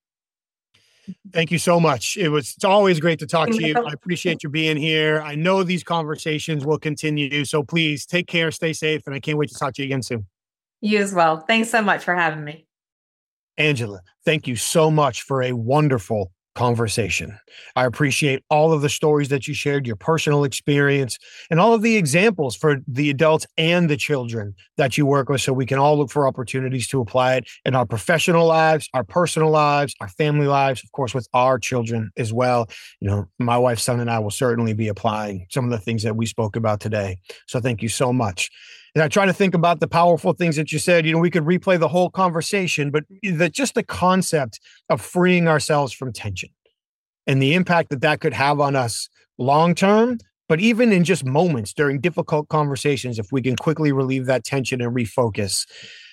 Thank you so much. It was, it's always great to talk to you. I appreciate you being here. I know these conversations will continue. So please take care, stay safe, and I can't wait to talk to you again soon. You as well. Thanks so much for having me. Angela, thank you so much for a wonderful conversation. I appreciate all of the stories that you shared, your personal experience, and all of the examples for the adults and the children that you work with, so we can all look for opportunities to apply it in our professional lives, our personal lives, our family lives, of course, with our children as well. You know, my wife, son, and I will certainly be applying some of the things that we spoke about today. So thank you so much. And I try to think about the powerful things that you said. You know, we could replay the whole conversation, but the, just the concept of freeing ourselves from tension and the impact that that could have on us long-term, but even in just moments during difficult conversations, if we can quickly relieve that tension and refocus,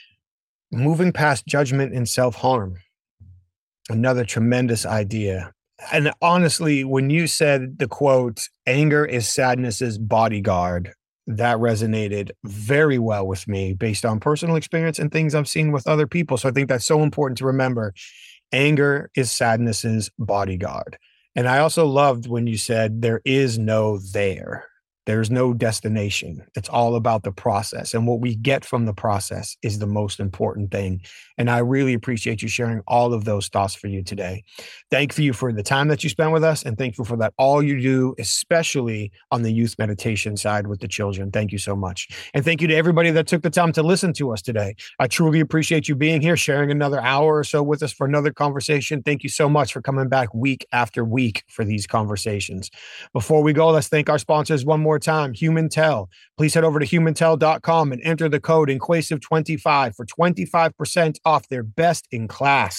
moving past judgment and self-harm, another tremendous idea. And honestly, when you said the quote, anger is sadness's bodyguard, that resonated very well with me based on personal experience and things I've seen with other people. So I think that's so important to remember. Anger is sadness's bodyguard. And I also loved when you said there is no there. There's no destination. It's all about the process. And what we get from the process is the most important thing. And I really appreciate you sharing all of those thoughts for you today. Thank you for the time that you spent with us. And thank you for that all you do, especially on the youth meditation side with the children. Thank you so much. And thank you to everybody that took the time to listen to us today. I truly appreciate you being here, sharing another hour or so with us for another conversation. Thank you so much for coming back week after week for these conversations. Before we go, let's thank our sponsors one more time, HumanTel. Please head over to human tel dot com and enter the code Inquasive twenty-five for twenty-five percent off their best in class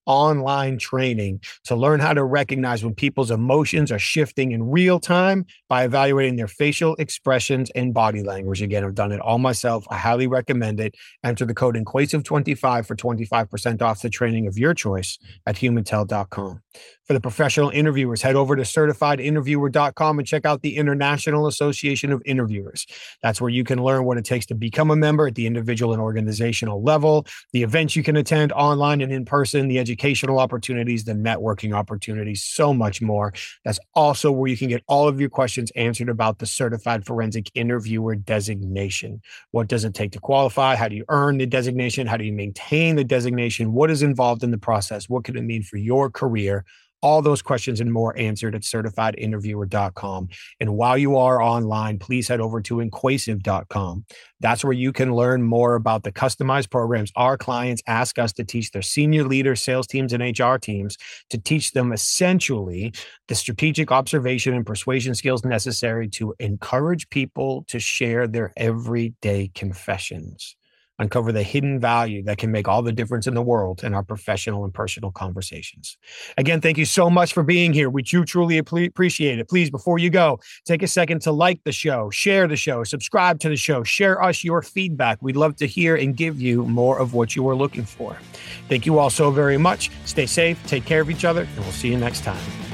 online training to learn how to recognize when people's emotions are shifting in real time by evaluating their facial expressions and body language. Again, I've done it all myself. I highly recommend it. Enter the code Inquasive twenty-five for twenty-five percent off the training of your choice at humantel dot com. For the professional interviewers, head over to certified interviewer dot com and check out the International Association of Interviewers. That's where you can learn what it takes to become a member at the individual and organizational level, the events you can attend online and in person, the educational opportunities, the networking opportunities, so much more. That's also where you can get all of your questions answered about the Certified Forensic Interviewer designation. What does it take to qualify? How do you earn the designation? How do you maintain the designation? What is involved in the process? What could it mean for your career? All those questions and more answered at certified interviewer dot com. And while you are online, please head over to inquasive dot com. That's where you can learn more about the customized programs our clients ask us to teach their senior leaders, sales teams, and H R teams, to teach them essentially the strategic observation and persuasion skills necessary to encourage people to share their everyday confessions. Uncover the hidden value that can make all the difference in the world in our professional and personal conversations. Again, thank you so much for being here. We do truly appreciate it. Please, before you go, take a second to like the show, share the show, subscribe to the show, share us your feedback. We'd love to hear and give you more of what you are looking for. Thank you all so very much. Stay safe, take care of each other, and we'll see you next time.